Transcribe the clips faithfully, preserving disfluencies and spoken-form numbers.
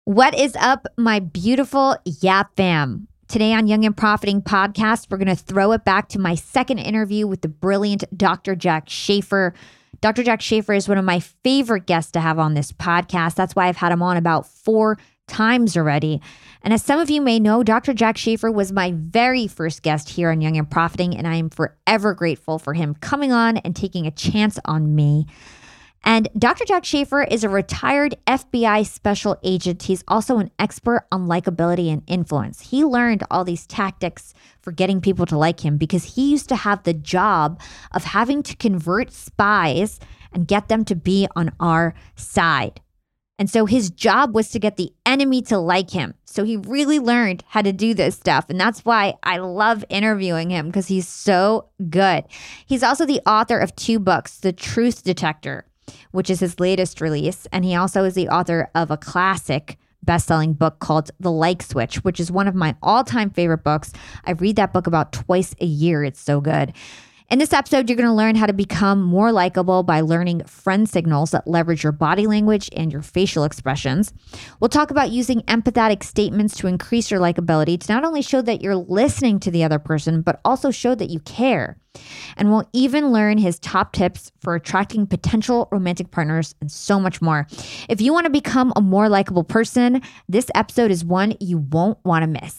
What is up, my beautiful Yap fam? Today on Young and Profiting Podcast, we're going to throw it back to my second interview with the brilliant Doctor Jack Schafer. Doctor Jack Schafer is one of my favorite guests to have on this podcast. That's why I've had him on about four times already. And as some of you may know, Doctor Jack Schafer was my very first guest here on Young and Profiting, and I am forever grateful for him coming on and taking a chance on me. And Doctor Jack Schafer is a retired F B I special agent. He's also an expert on likability and influence. He learned all these tactics for getting people to like him because he used to have the job of having to convert spies and get them to be on our side. And so his job was to get the enemy to like him. So he really learned how to do this stuff. And that's why I love interviewing him, because he's so good. He's also the author of two books, The Truth Detector, which is his latest release. And he also is the author of a classic best-selling book called The Like Switch, which is one of my all-time favorite books. I read that book about twice a year. It's so good. In this episode, you're going to learn how to become more likable by learning friend signals that leverage your body language and your facial expressions. We'll talk about using empathetic statements to increase your likability, to not only show that you're listening to the other person, but also show that you care. And we'll even learn his top tips for attracting potential romantic partners and so much more. If you want to become a more likable person, this episode is one you won't want to miss.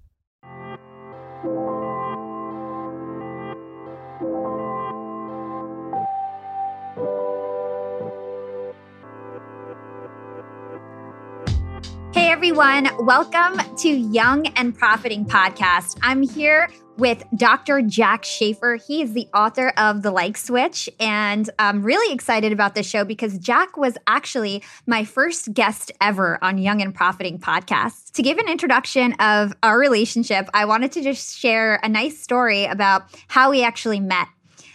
Hey everyone, welcome to Young and Profiting Podcast. I'm here with Doctor Jack Schafer. He is the author of The Like Switch, and I'm really excited about this show because Jack was actually my first guest ever on Young and Profiting Podcast. To give an introduction of our relationship, I wanted to just share a nice story about how we actually met.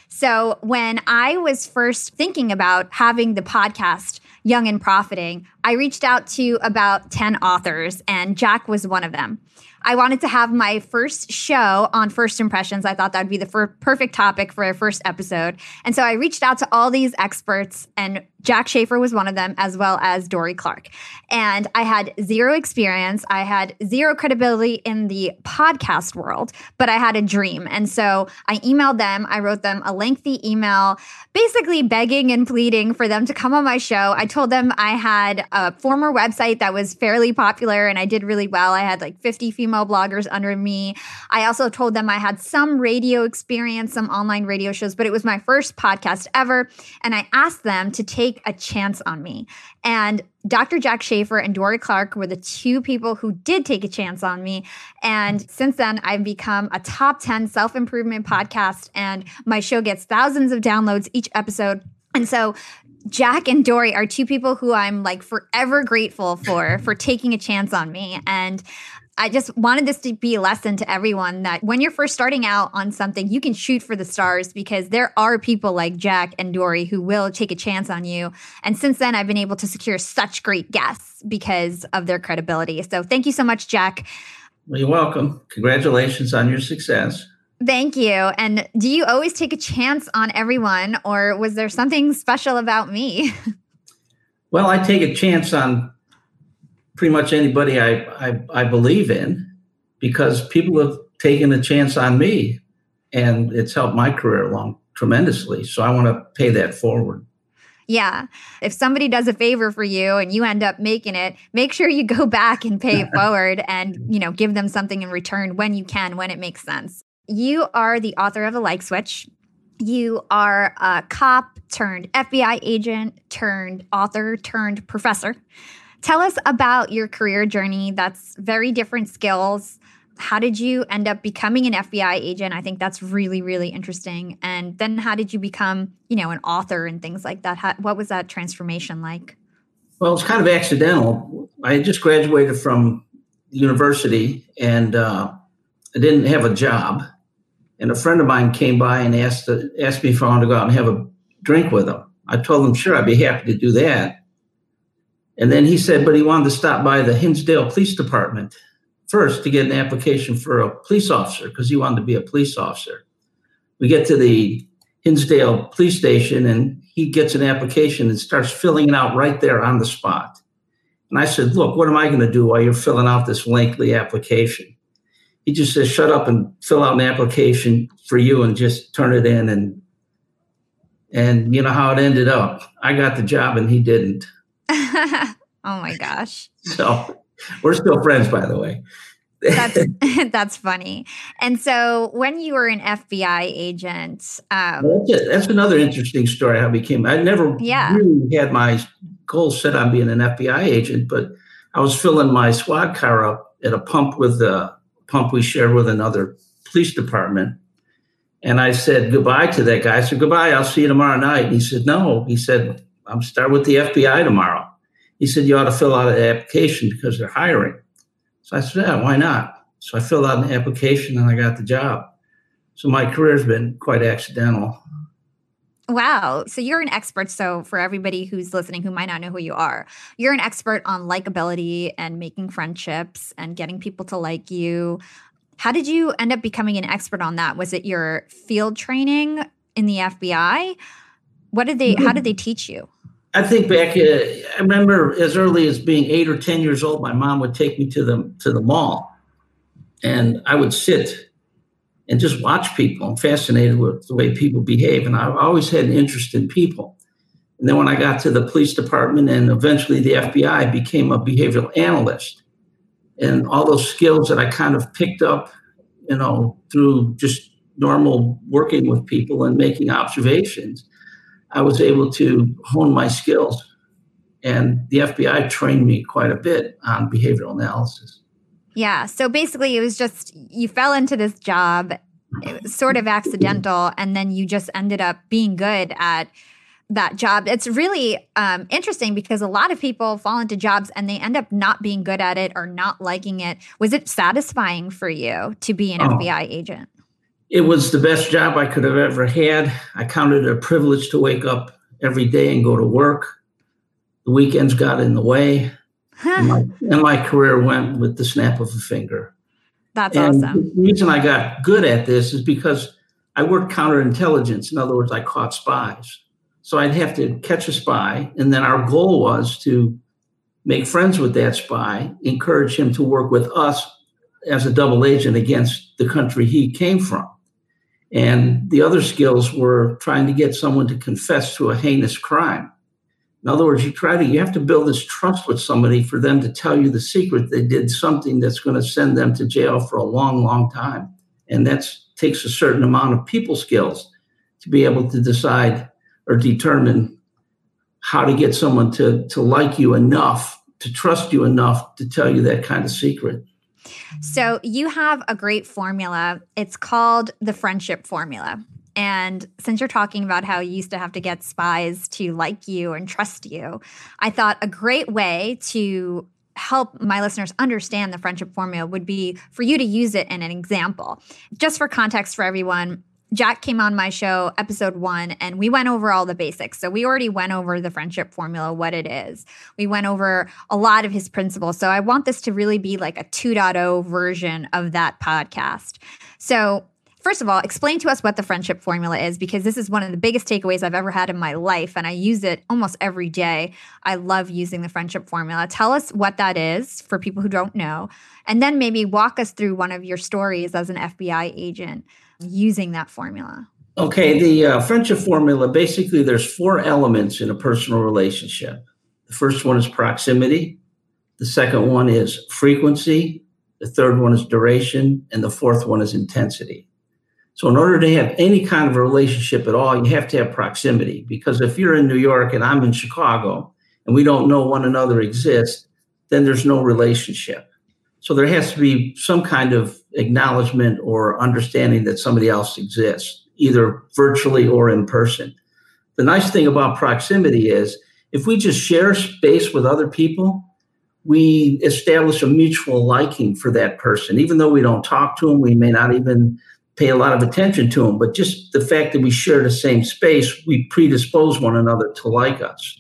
So when I was first thinking about having the podcast Young and Profiting, I reached out to about ten authors, and Jack was one of them. I wanted to have my first show on first impressions. I thought that would be the fir- perfect topic for our first episode. And so I reached out to all these experts, and Jack Schafer was one of them, as well as Dorie Clark. And I had zero experience. I had zero credibility in the podcast world, but I had a dream. And so I emailed them. I wrote them a lengthy email, basically begging and pleading for them to come on my show. I told them I had a former website that was fairly popular and I did really well. I had like fifty female bloggers under me. I also told them I had some radio experience, some online radio shows, but it was my first podcast ever. And I asked them to take a chance on me. And Doctor Jack Schafer and Dorie Clark were the two people who did take a chance on me. And since then, I've become a top ten self-improvement podcast, and my show gets thousands of downloads each episode. And so Jack and Dorie are two people who I'm like forever grateful for, for taking a chance on me. And I just wanted this to be a lesson to everyone that when you're first starting out on something, you can shoot for the stars, because there are people like Jack and Dorie who will take a chance on you. And since then, I've been able to secure such great guests because of their credibility. So thank you so much, Jack. Well, you're welcome. Congratulations on your success. Thank you. And do you always take a chance on everyone, or was there something special about me? Well, I take a chance on pretty much anybody I, I, I believe in, because people have taken a chance on me, and it's helped my career along tremendously. So I want to pay that forward. Yeah. If somebody does a favor for you and you end up making it, make sure you go back and pay it forward and, you know, give them something in return when you can, when it makes sense. You are the author of The Like Switch. You are a cop turned F B I agent turned author turned professor. Tell us about your career journey. That's very different skills. How did you end up becoming an F B I agent? I think that's really, really interesting. And then how did you become, you know, an author and things like that? How, what was that transformation like? Well, it's kind of accidental. I had just graduated from university, and uh, I didn't have a job. And a friend of mine came by and asked, uh, asked me if I wanted to go out and have a drink with him. I told him, sure, I'd be happy to do that. And then he said, but he wanted to stop by the Hinsdale Police Department first to get an application for a police officer, because he wanted to be a police officer. We get to the Hinsdale Police Station, and he gets an application and starts filling it out right there on the spot. And I said, look, what am I going to do while you're filling out this lengthy application? He just says, shut up and fill out an application for you and just turn it in. And, and you know how it ended up. I got the job and he didn't. Oh my gosh. So we're still friends, by the way. That's that's funny. And so when you were an F B I agent, um, well, that's, that's another interesting story. How I became. I never yeah. really had my goals set on being an F B I agent, but I was filling my squad car up at a pump with a pump we shared with another police department, and I said goodbye to that guy. I said goodbye. I'll see you tomorrow night. And he said no. He said I'm starting with the F B I tomorrow. He said you ought to fill out an application because they're hiring. So I said, yeah, why not? So I filled out an application and I got the job. So my career's been quite accidental. Wow. So you're an expert. So for everybody who's listening who might not know who you are, you're an expert on likability and making friendships and getting people to like you. How did you end up becoming an expert on that? Was it your field training in the F B I? What did they, how did they teach you? I think back, uh, I remember as early as being eight or ten years old, my mom would take me to the, to the mall and I would sit and just watch people. I'm fascinated with the way people behave. And I've always had an interest in people. And then when I got to the police department and eventually the F B I, I became a behavioral analyst. And all those skills that I kind of picked up, you know, through just normal working with people and making observations, I was able to hone my skills. And the F B I trained me quite a bit on behavioral analysis. Yeah. So basically it was just, you fell into this job, it was sort of accidental, and then you just ended up being good at that job. It's really um, interesting because a lot of people fall into jobs and they end up not being good at it or not liking it. Was it satisfying for you to be an oh. F B I agent? It was the best job I could have ever had. I counted it a privilege to wake up every day and go to work. The weekends got in the way. Huh. And, my, and my career went with the snap of a finger. That's and awesome. The reason I got good at this is because I worked counterintelligence. In other words, I caught spies. So I'd have to catch a spy. And then our goal was to make friends with that spy, encourage him to work with us as a double agent against the country he came from. And the other skills were trying to get someone to confess to a heinous crime. In other words, you try to, you have to build this trust with somebody for them to tell you the secret. They did something that's going to send them to jail for a long, long time. And that takes a certain amount of people skills to be able to decide or determine how to get someone to, to like you enough, to trust you enough to tell you that kind of secret. So you have a great formula. It's called the friendship formula. And since you're talking about how you used to have to get spies to like you and trust you, I thought a great way to help my listeners understand the friendship formula would be for you to use it in an example. Just for context for everyone, Jack came on my show, episode one, and we went over all the basics. So we already went over the friendship formula, what it is. We went over a lot of his principles. So I want this to really be like a two point oh version of that podcast. So first of all, explain to us what the friendship formula is, because this is one of the biggest takeaways I've ever had in my life, and I use it almost every day. I love using the friendship formula. Tell us what that is for people who don't know, and then maybe walk us through one of your stories as an F B I agent using that formula. Okay, the uh, friendship formula, basically there's four elements in a personal relationship. The first one is proximity. The second one is frequency. The third one is duration. And the fourth one is intensity. So in order to have any kind of a relationship at all, you have to have proximity. Because if you're in New York and I'm in Chicago and we don't know one another exists, then there's no relationship. So there has to be some kind of acknowledgement or understanding that somebody else exists, either virtually or in person. The nice thing about proximity is if we just share space with other people, we establish a mutual liking for that person. Even though we don't talk to them, we may not even pay a lot of attention to them, but just the fact that we share the same space, we predispose one another to like us.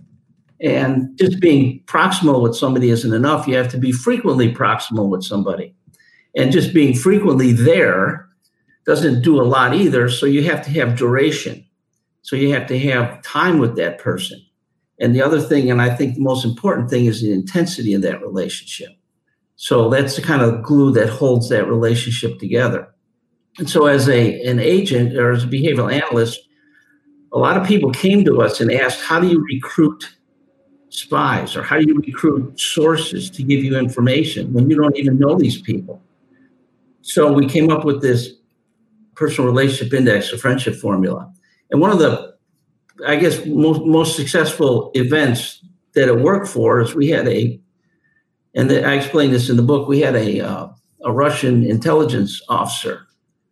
And just being proximal with somebody isn't enough. You have to be frequently proximal with somebody. And just being frequently there doesn't do a lot either. So you have to have duration. So you have to have time with that person. And the other thing, and I think the most important thing, is the intensity of that relationship. So that's the kind of glue that holds that relationship together. And so as a an agent or as a behavioral analyst, a lot of people came to us and asked, how do you recruit spies, or how do you recruit sources to give you information when you don't even know these people? So we came up with this personal relationship index, a friendship formula. And one of the, I guess, most, most successful events that it worked for is we had a, and the, I explained this in the book, we had a, uh, a Russian intelligence officer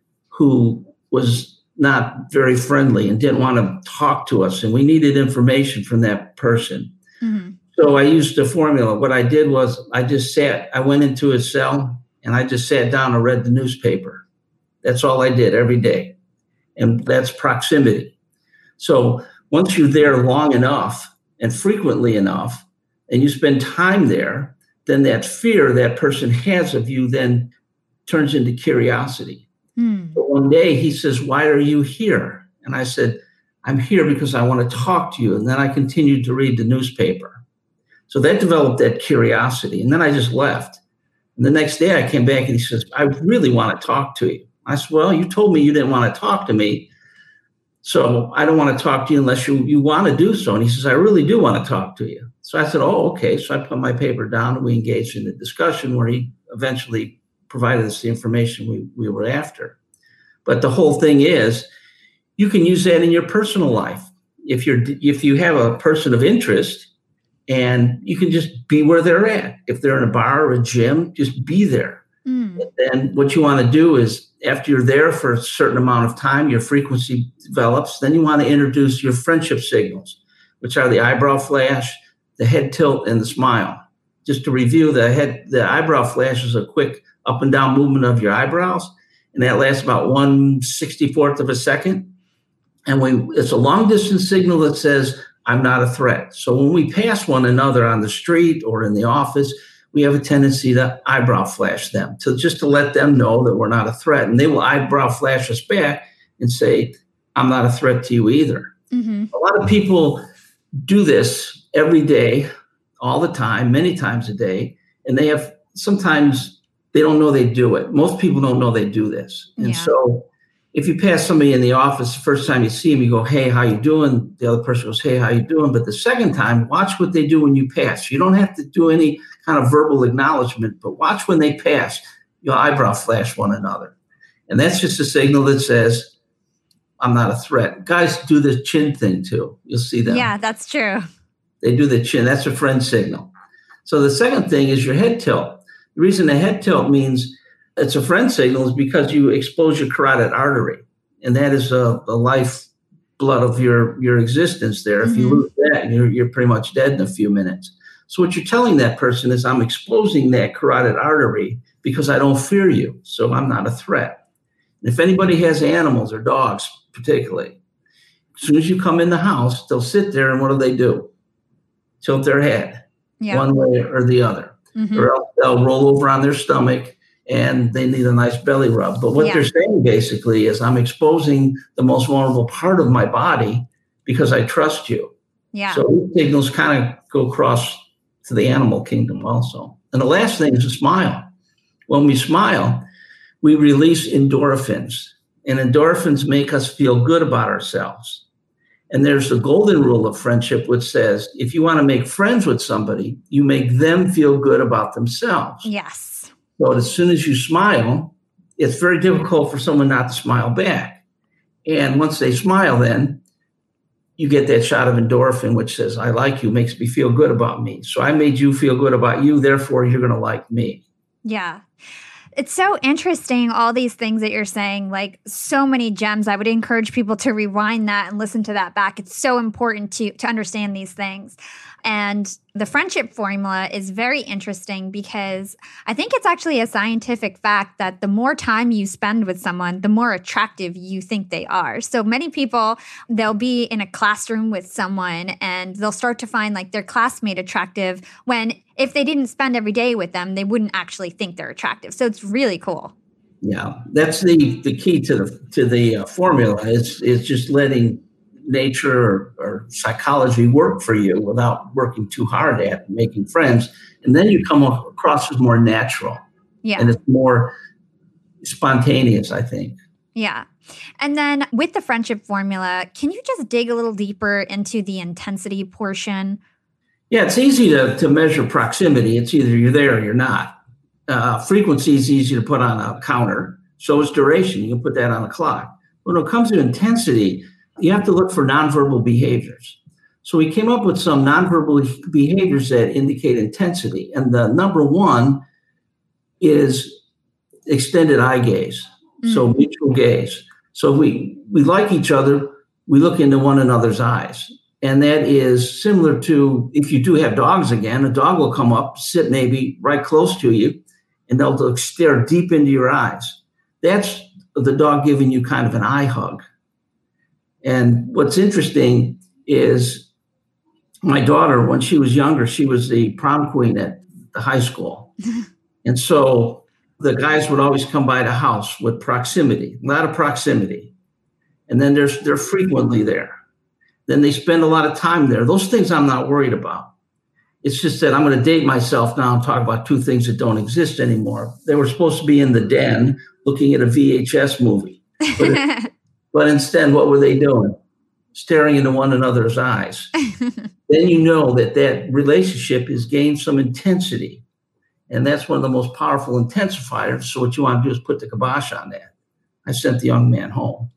who was not very friendly and didn't want to talk to us. And we needed information from that person. Mm-hmm. So I used the formula. What I did was I just sat, I went into his cell and I just sat down and read the newspaper. That's all I did every day. And that's proximity. So once you're there long enough and frequently enough, and you spend time there, then that fear that person has of you then turns into curiosity. Mm. But one day he says, why are you here? And I said, I'm here because I want to talk to you. And then I continued to read the newspaper. So that developed that curiosity. And then I just left. And the next day I came back and he says, I really want to talk to you. I said, well, you told me you didn't want to talk to me. So I don't want to talk to you unless you, you want to do so. And he says, I really do want to talk to you. So I said, oh, okay. So I put my paper down and we engaged in a discussion where he eventually provided us the information we, we were after. But the whole thing is, you can use that in your personal life. If you're if you have a person of interest, and you can just be where they're at. If they're in a bar or a gym, just be there. Mm. And then what you want to do is, after you're there for a certain amount of time, your frequency develops. Then you want to introduce your friendship signals, which are the eyebrow flash, the head tilt, and the smile. Just to review, the head, the eyebrow flash is a quick up and down movement of your eyebrows, and that lasts about one sixty-fourth of a second. And we, it's a long distance signal that says, I'm not a threat. So when we pass one another on the street or in the office, we have a tendency to eyebrow flash them, to just to let them know that we're not a threat. And they will eyebrow flash us back and say, I'm not a threat to you either. Mm-hmm. A lot of people do this every day, all the time, many times a day. And they have, sometimes they don't know they do it. Most people don't know they do this. And yeah. So if you pass somebody in the office, the first time you see them, you go, hey, how you doing? The other person goes, hey, how you doing? But the second time, watch what they do when you pass. You don't have to do any kind of verbal acknowledgement, but watch when they pass. You'll eyebrow flash one another. And that's just a signal that says, I'm not a threat. Guys do the chin thing too. You'll see them. Yeah, that's true. They do the chin. That's a friend signal. So the second thing is your head tilt. The reason the head tilt means it's a friend signal is because you expose your carotid artery. And that is a, a life blood of your, your existence there. Mm-hmm. If you lose that, you're, you're pretty much dead in a few minutes. So what you're telling that person is, I'm exposing that carotid artery because I don't fear you. So I'm not a threat. And if anybody has animals or dogs particularly, as soon as you come in the house, they'll sit there and what do they do? Tilt their head yeah. one way or the other. Mm-hmm. Or else they'll roll over on their stomach and they need a nice belly rub. But what yeah. they're saying basically is, I'm exposing the most vulnerable part of my body because I trust you. Yeah. So these signals kind of go across to the animal kingdom also. And the last thing is a smile. When we smile, we release endorphins. And endorphins make us feel good about ourselves. And there's the golden rule of friendship, which says, if you want to make friends with somebody, you make them feel good about themselves. Yes. So as soon as you smile, it's very difficult for someone not to smile back. And once they smile, then you get that shot of endorphin, which says, I like you, makes me feel good about me. So I made you feel good about you. Therefore, you're going to like me. Yeah. It's so interesting, all these things that you're saying, like so many gems. I would encourage people to rewind that and listen to that back. It's so important to, to understand these things. And the friendship formula is very interesting because I think it's actually a scientific fact that the more time you spend with someone, the more attractive you think they are. So many people, they'll be in a classroom with someone and they'll start to find like their classmate attractive when if they didn't spend every day with them, they wouldn't actually think they're attractive. So it's really cool. Yeah, that's the, the key to the to the uh, formula is is just letting nature or, or psychology work for you without working too hard at it, making friends. And then you come across as more natural. Yeah. And it's more spontaneous, I think. Yeah. And then with the friendship formula, can you just dig a little deeper into the intensity portion? Yeah, it's easy to, to measure proximity. It's either you're there or you're not. Uh, frequency is easy to put on a counter. So is duration. You can put that on a clock. When it comes to intensity, you have to look for nonverbal behaviors. So we came up with some nonverbal behaviors that indicate intensity. And the number one is extended eye gaze. Mm-hmm. So mutual gaze. So we, we like each other, we look into one another's eyes. And that is similar to if you do have dogs again, a dog will come up, sit maybe right close to you, and they'll stare deep into your eyes. That's the dog giving you kind of an eye hug. And what's interesting is my daughter, when she was younger, she was the prom queen at the high school. And so the guys would always come by the house with proximity, a lot of proximity. And then there's, they're frequently there. Then they spend a lot of time there. Those things I'm not worried about. It's just that I'm going to date myself now and talk about two things that don't exist anymore. They were supposed to be in the den looking at a V H S movie. But, it, but instead, what were they doing? Staring into one another's eyes. Then you know that that relationship has gained some intensity. And that's one of the most powerful intensifiers. So what you want to do is put the kibosh on that. I sent the young man home.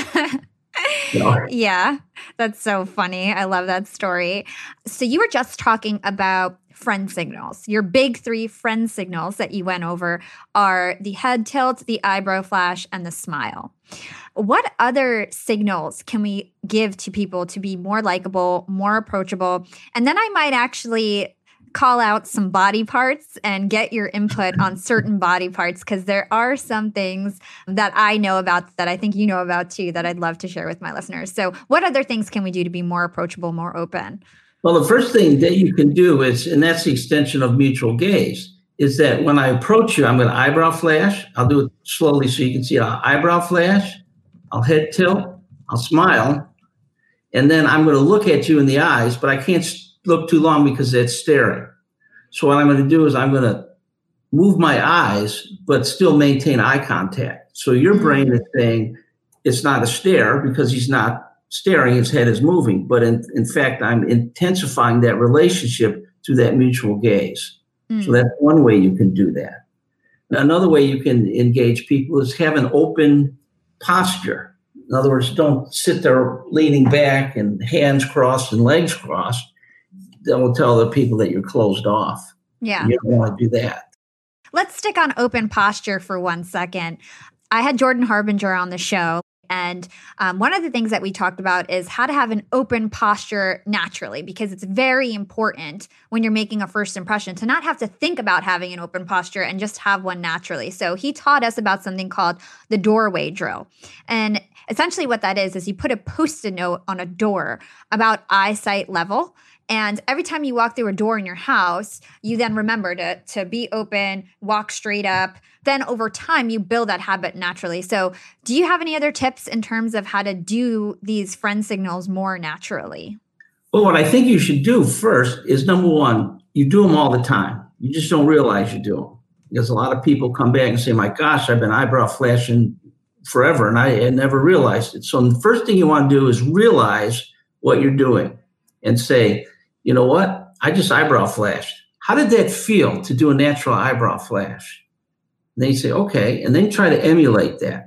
No. Yeah, that's so funny. I love that story. So you were just talking about friend signals. Your big three friend signals that you went over are the head tilt, the eyebrow flash, and the smile. What other signals can we give to people to be more likable, more approachable? And then I might actually call out some body parts and get your input on certain body parts, because there are some things that I know about that I think you know about too that I'd love to share with my listeners. So what other things can we do to be more approachable, more open? Well, the first thing that you can do is, and that's the extension of mutual gaze, is that when I approach you, I'm going to eyebrow flash. I'll do it slowly so you can see it. I'll eyebrow flash. I'll head tilt. I'll smile. And then I'm going to look at you in the eyes, but I can't look too long because that's staring. So what I'm going to do is I'm going to move my eyes, but still maintain eye contact. So your brain is saying it's not a stare because he's not staring, his head is moving. But in, in fact, I'm intensifying that relationship through that mutual gaze. Mm. So that's one way you can do that. Another way you can engage people is have an open posture. In other words, don't sit there leaning back and hands crossed and legs crossed. That will tell the people that you're closed off. Yeah. You don't want to do that. Let's stick on open posture for one second. I had Jordan Harbinger on the show, and um, one of the things that we talked about is how to have an open posture naturally, because it's very important when you're making a first impression to not have to think about having an open posture and just have one naturally. So he taught us about something called the doorway drill. And essentially what that is, is you put a Post-it note on a door about eyesight level. And every time you walk through a door in your house, you then remember to, to be open, walk straight up. Then over time, you build that habit naturally. So do you have any other tips in terms of how to do these friend signals more naturally? Well, what I think you should do first is, number one, you do them all the time. You just don't realize you do them. Because a lot of people come back and say, my gosh, I've been eyebrow flashing forever, and I, I never realized it. So the first thing you want to do is realize what you're doing and say, you know what? I just eyebrow flashed. How did that feel to do a natural eyebrow flash? And then you say, okay, and then try to emulate that.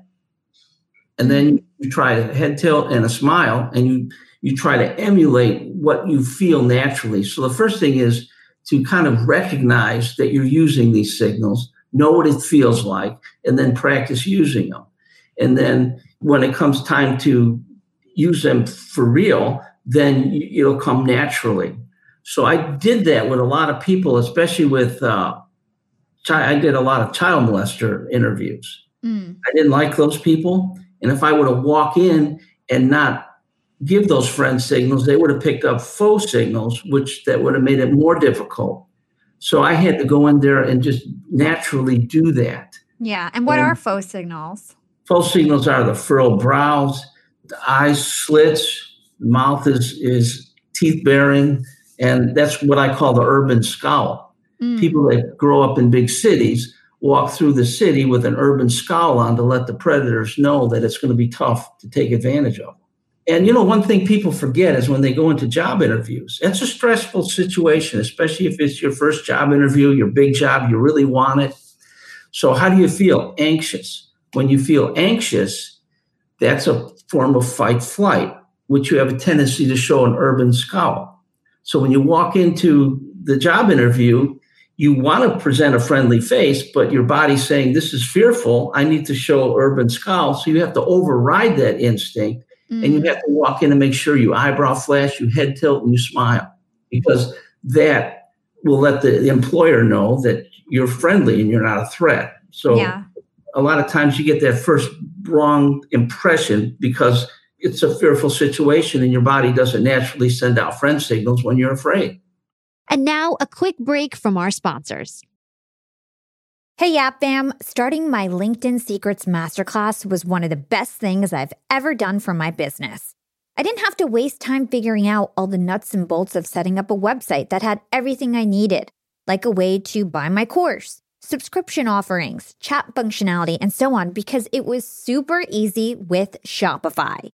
And then you try to head tilt and a smile, and you you try to emulate what you feel naturally. So the first thing is to kind of recognize that you're using these signals, know what it feels like, and then practice using them. And then when it comes time to use them for real, then it'll come naturally. So I did that with a lot of people, especially with, uh, chi- I did a lot of child molester interviews. Mm. I didn't like those people. And if I would have walked in and not give those friend signals, they would have picked up faux signals, which that would have made it more difficult. So I had to go in there and just naturally do that. Yeah. And what and are faux signals? Faux signals are the furrowed brows, the eye slits, mouth is is teeth bearing, and that's what I call the urban scowl. Mm. People that grow up in big cities walk through the city with an urban scowl on to let the predators know that it's going to be tough to take advantage of. And, you know, one thing people forget is when they go into job interviews, it's a stressful situation, especially if it's your first job interview, your big job, you really want it. So how do you feel? Anxious. When you feel anxious, that's a form of fight flight, which you have a tendency to show an urban scowl. So when you walk into the job interview, you want to present a friendly face, but your body's saying, this is fearful. I need to show urban scowl. So you have to override that instinct. Mm. And you have to walk in and make sure you eyebrow flash, you head tilt, and you smile, because that will let the, the employer know that you're friendly and you're not a threat. So yeah. A lot of times you get that first wrong impression because it's a fearful situation and your body doesn't naturally send out friend signals when you're afraid. And now a quick break from our sponsors. Hey, Yap Fam, starting my LinkedIn Secrets Masterclass was one of the best things I've ever done for my business. I didn't have to waste time figuring out all the nuts and bolts of setting up a website that had everything I needed, like a way to buy my course, subscription offerings, chat functionality, and so on, because it was super easy with Shopify.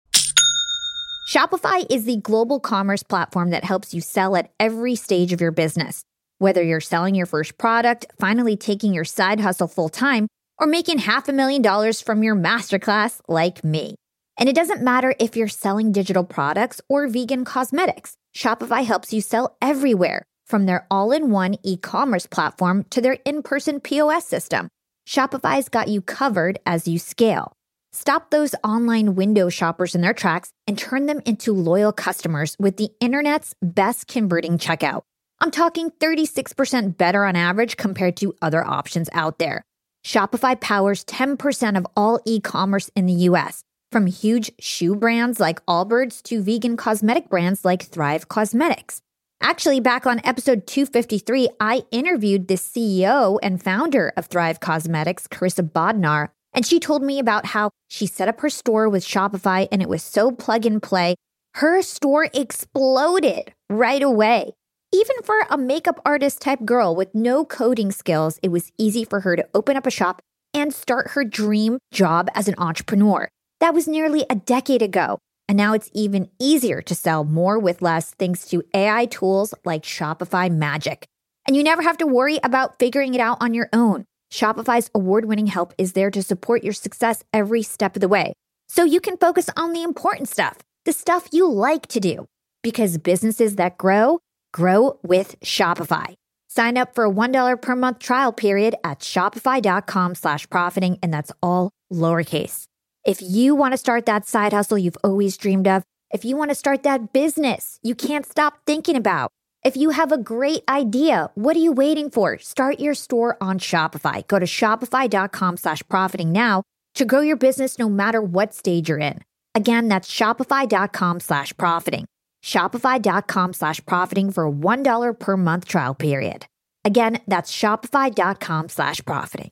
Shopify is the global commerce platform that helps you sell at every stage of your business. Whether you're selling your first product, finally taking your side hustle full-time, or making half a million dollars from your masterclass like me. And it doesn't matter if you're selling digital products or vegan cosmetics. Shopify helps you sell everywhere, from their all-in-one e-commerce platform to their in-person P O S system. Shopify's got you covered as you scale. Stop those online window shoppers in their tracks and turn them into loyal customers with the internet's best converting checkout. I'm talking thirty-six percent better on average compared to other options out there. Shopify powers ten percent of all e-commerce in the U S, from huge shoe brands like Allbirds to vegan cosmetic brands like Thrive Cosmetics. Actually, back on episode two fifty-three, I interviewed the C E O and founder of Thrive Cosmetics, Carissa Bodnar, and she told me about how she set up her store with Shopify and it was so plug and play. Her store exploded right away. Even for a makeup artist type girl with no coding skills, it was easy for her to open up a shop and start her dream job as an entrepreneur. That was nearly a decade ago. And now it's even easier to sell more with less thanks to A I tools like Shopify Magic. And you never have to worry about figuring it out on your own. Shopify's award-winning help is there to support your success every step of the way. So you can focus on the important stuff, the stuff you like to do. Because businesses that grow, grow with Shopify. Sign up for a one dollar per month trial period at shopify.com slash profiting, and that's all lowercase. If you want to start that side hustle you've always dreamed of, if you want to start that business you can't stop thinking about, if you have a great idea, what are you waiting for? Start your store on Shopify. Go to shopify.com slash profiting now to grow your business no matter what stage you're in. Again, that's shopify.com slash profiting. Shopify.com slash profiting for a one dollar per month trial period. Again, that's shopify.com slash profiting.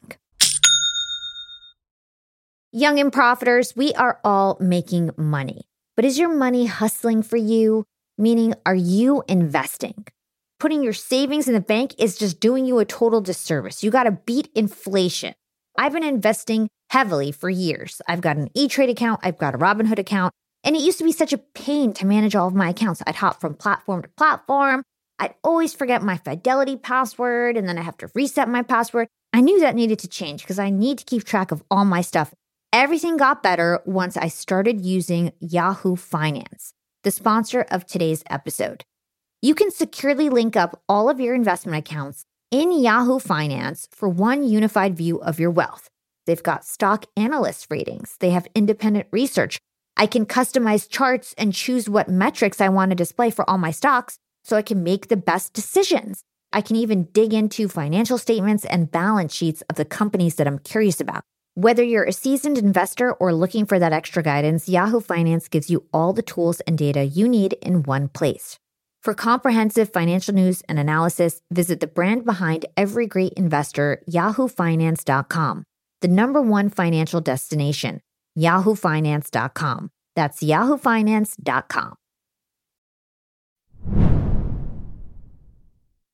Young and profiters, we are all making money. But is your money hustling for you? Meaning, are you investing? Putting your savings in the bank is just doing you a total disservice. You got to beat inflation. I've been investing heavily for years. I've got an E-Trade account. I've got a Robinhood account. And it used to be such a pain to manage all of my accounts. I'd hop from platform to platform. I'd always forget my Fidelity password, and then I have to reset my password. I knew that needed to change because I need to keep track of all my stuff. Everything got better once I started using Yahoo Finance, the sponsor of today's episode. You can securely link up all of your investment accounts in Yahoo Finance for one unified view of your wealth. They've got stock analyst ratings. They have independent research. I can customize charts and choose what metrics I want to display for all my stocks so I can make the best decisions. I can even dig into financial statements and balance sheets of the companies that I'm curious about. Whether you're a seasoned investor or looking for that extra guidance, Yahoo Finance gives you all the tools and data you need in one place. For comprehensive financial news and analysis, visit the brand behind every great investor, yahoo finance dot com, the number one financial destination, yahoo finance dot com. That's yahoo finance dot com.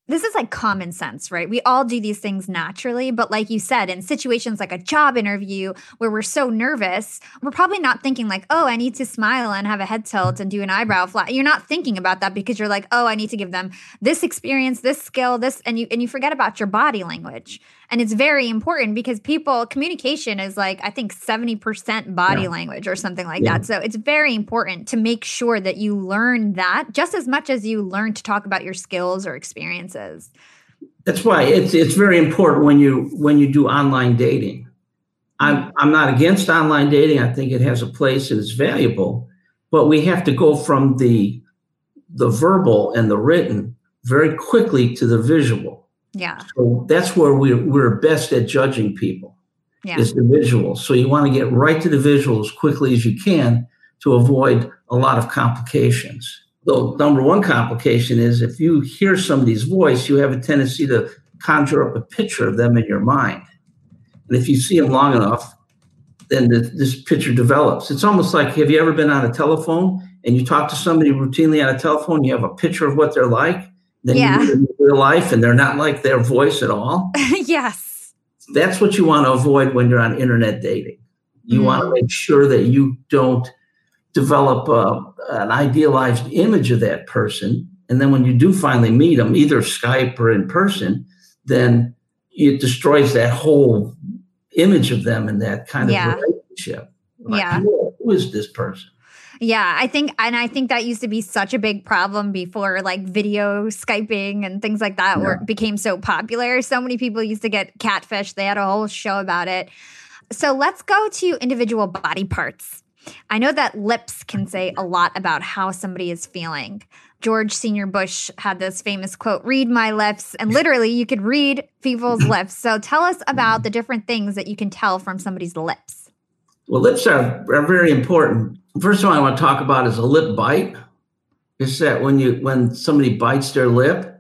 This is like common sense, right? We all do these things naturally. But like you said, in situations like a job interview where we're so nervous, we're probably not thinking like, oh, I need to smile and have a head tilt and do an eyebrow flat. You're not thinking about that because you're like, oh, I need to give them this experience, this skill, this, and you and you forget about your body language. And it's very important because people, communication is like, I think seventy percent body Yeah. language or something like Yeah. that. So it's very important to make sure that you learn that just as much as you learn to talk about your skills or experiences. That's why it's it's very important when you when you do online dating. I'm I'm not against online dating. I think it has a place and it's valuable, but we have to go from the the verbal and the written very quickly to the visual. Yeah. So that's where we we're best at judging people Yeah. is the visual. So you want to get right to the visual as quickly as you can to avoid a lot of complications. The number one complication is if you hear somebody's voice, you have a tendency to conjure up a picture of them in your mind. And if you see them long enough, then the, this picture develops. It's almost like, have you ever been on a telephone and you talk to somebody routinely on a telephone, you have a picture of what they're like, then Yeah. you meet them in real life and they're not like their voice at all. Yes. That's what you want to avoid when you're on internet dating. You Mm. want to make sure that you don't develop a, an idealized image of that person. And then when you do finally meet them, either Skype or in person, then it destroys that whole image of them in that kind of Yeah. relationship. Like, Yeah. who, who is this person? Yeah, I think, and I think that used to be such a big problem before like video Skyping and things like that were, Yeah. became so popular. So many people used to get catfish. They had a whole show about it. So let's go to individual body parts. I know that lips can say a lot about how somebody is feeling. George Senior Bush had this famous quote, read my lips. And literally you could read people's lips. So tell us about the different things that you can tell from somebody's lips. Well, lips are, are very important. First one I want to talk about is a lip bite. It's that when you when somebody bites their lip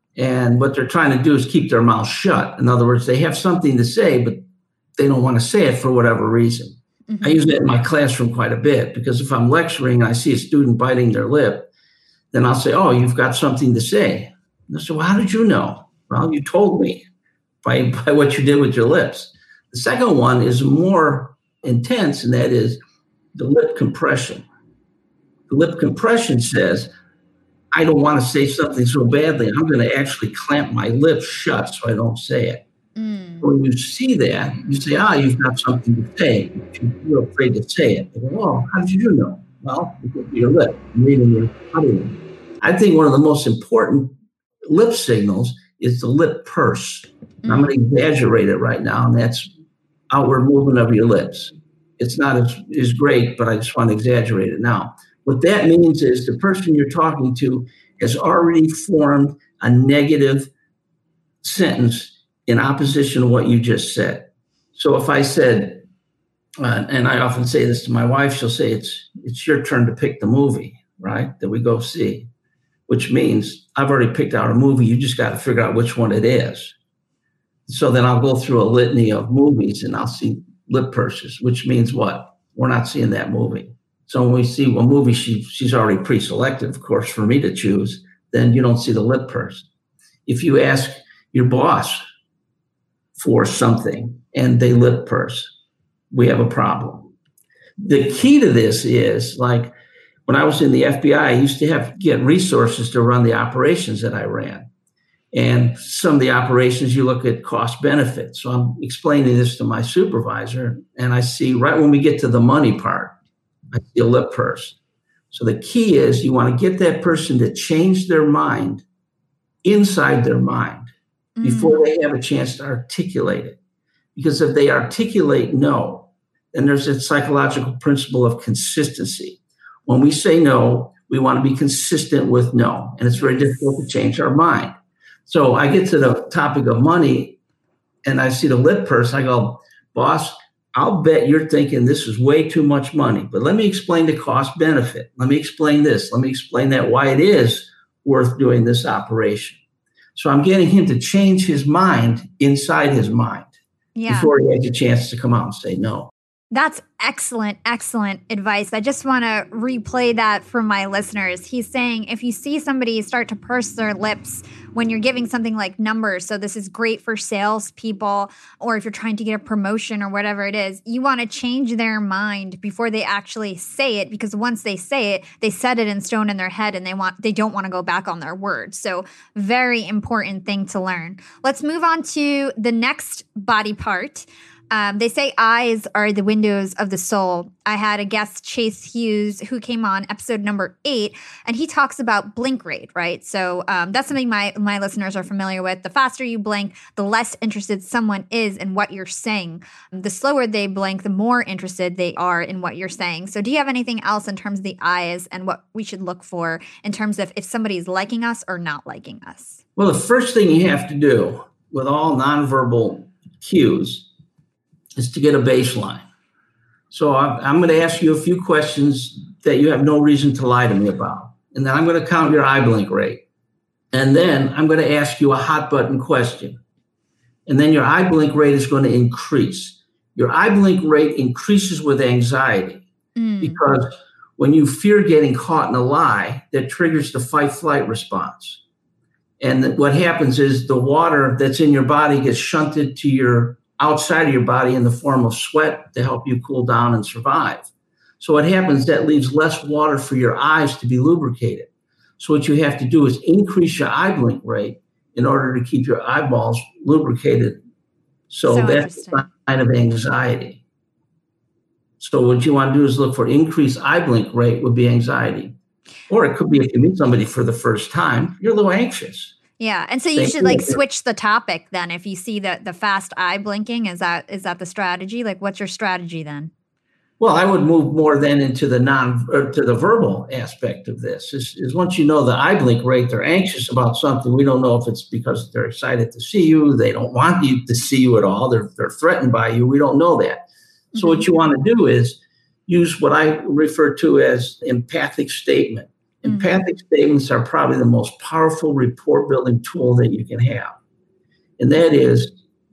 and what they're trying to do is keep their mouth shut. In other words, they have something to say, but they don't want to say it for whatever reason. Mhm. I use that in my classroom quite a bit because if I'm lecturing and I see a student biting their lip, then I'll say, oh, you've got something to say. And they'll say, well, how did you know? Well, you told me by, by what you did with your lips. The second one is more intense, and that is the lip compression. The lip compression says, I don't want to say something so badly, I'm going to actually clamp my lips shut so I don't say it. Mm. When you see that, you say, ah, you've got something to say, but you're afraid to say it. They go, oh, how did you know? Well, because of your lip, I'm reading your body language. I think one of the most important lip signals is the lip purse. And I'm going to exaggerate it right now, and that's outward movement of your lips. It's not as, as great, but I just want to exaggerate it now. What that means is the person you're talking to has already formed a negative sentence in opposition to what you just said. So if I said, uh, and I often say this to my wife, she'll say, it's it's your turn to pick the movie, right, that we go see, which means I've already picked out a movie. You just got to figure out which one it is. So then I'll go through a litany of movies and I'll see lip purses, which means what? We're not seeing that movie. So when we see a movie she, she's already pre-selected, of course, for me to choose, then you don't see the lip purse. If you ask your boss for something and they lip purse, we have a problem. The key to this is, like, when I was in the F B I, I used to have to get resources to run the operations that I ran. And some of the operations, you look at cost benefit. So I'm explaining this to my supervisor, and I see right when we get to the money part, I see a lip purse. So the key is you want to get that person to change their mind inside their mind Mm. before they have a chance to articulate it. Because if they articulate no, then there's a psychological principle of consistency. When we say no, we want to be consistent with no, and it's very difficult to change our mind. So I get to the topic of money and I see the lip purse. I go, boss, I'll bet you're thinking this is way too much money, but let me explain the cost benefit. Let me explain this. Let me explain that why it is worth doing this operation. So I'm getting him to change his mind inside his mind Yeah. before he has a chance to come out and say no. That's excellent, excellent advice. I just want to replay that for my listeners. He's saying if you see somebody start to purse their lips when you're giving something like numbers, so this is great for salespeople, or if you're trying to get a promotion or whatever it is, you want to change their mind before they actually say it, because once they say it, they set it in stone in their head and they want they don't want to go back on their word. So very important thing to learn. Let's move on to the next body part. Um, they say eyes are the windows of the soul. I had a guest, Chase Hughes, who came on episode number eight, and he talks about blink rate, right? So um, that's something my my listeners are familiar with. The faster you blink, the less interested someone is in what you're saying. The slower they blink, the more interested they are in what you're saying. So do you have anything else in terms of the eyes and what we should look for in terms of if somebody's liking us or not liking us? Well, the first thing you have to do with all nonverbal cues is to get a baseline. So I'm, I'm going to ask you a few questions that you have no reason to lie to me about. And then I'm going to count your eye blink rate. And then I'm going to ask you a hot button question. And then your eye blink rate is going to increase. Your eye blink rate increases with anxiety mm. because when you fear getting caught in a lie, that triggers the fight-flight response. And what happens is the water that's in your body gets shunted to your outside of your body in the form of sweat to help you cool down and survive. So what happens, that leaves less water for your eyes to be lubricated. So what you have to do is increase your eye blink rate in order to keep your eyeballs lubricated. So, so that's a sign of anxiety. So what you want to do is look for increased eye blink rate would be anxiety. Or it could be if you meet somebody for the first time, you're a little anxious. Yeah. And so you Same should like switch the topic then if you see the, the fast eye blinking. Is that is that the strategy? Like what's your strategy then? Well, I would move more then into the non or to the verbal aspect of this. Is, is once you know the eye blink rate, they're anxious about something. We don't know if it's because they're excited to see you. They don't want you to see you at all. They're they're threatened by you. We don't know that. So mm-hmm. what you want to do is use what I refer to as empathic statement. Empathic mm-hmm. statements are probably the most powerful rapport building tool that you can have. And that is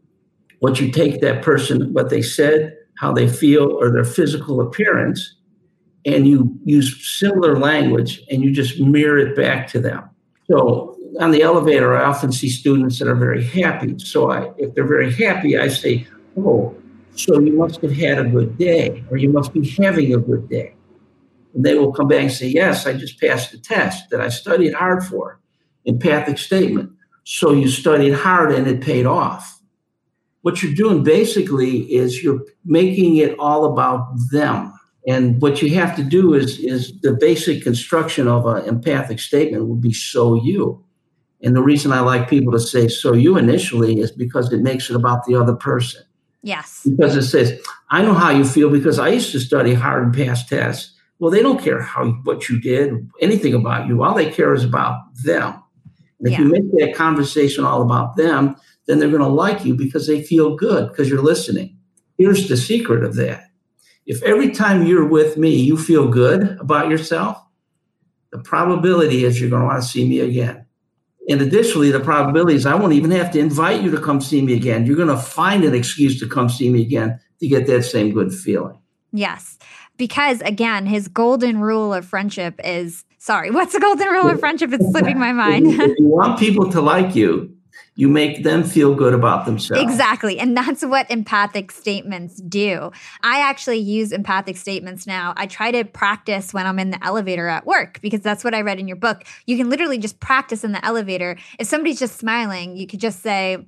what you take that person, what they said, how they feel, or their physical appearance, and you use similar language and you just mirror it back to them. So on the elevator, I often see students that are very happy. So I, if they're very happy, I say, oh, so you must have had a good day, or you must be having a good day. And they will come back and say, yes, I just passed the test that I studied hard for. Empathic statement. So you studied hard and it paid off. What you're doing basically is you're making it all about them. And what you have to do is, is the basic construction of an empathic statement would be so you. And the reason I like people to say so you initially is because it makes it about the other person. Yes. Because it says, I know how you feel because I used to study hard and pass tests. Well, they don't care how what you did, anything about you. All they care is about them. And if yeah. you make that conversation all about them, then they're going to like you because they feel good because you're listening. Here's the secret of that. If every time you're with me, you feel good about yourself, the probability is you're going to want to see me again. And additionally, the probability is I won't even have to invite you to come see me again. You're going to find an excuse to come see me again to get that same good feeling. Yes. Because again, his golden rule of friendship is, sorry, what's the golden rule of friendship? It's slipping my mind. If you want people to like you, you make them feel good about themselves. Exactly. And that's what empathic statements do. I actually use empathic statements now. I try to practice when I'm in the elevator at work because that's what I read in your book. You can literally just practice in the elevator. If somebody's just smiling, you could just say,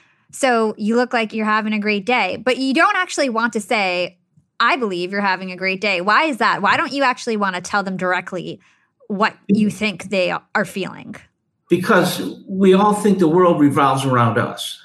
so you look like you're having a great day. But you don't actually want to say, I believe you're having a great day. Why is that? Why don't you actually want to tell them directly what you think they are feeling? Because we all think the world revolves around us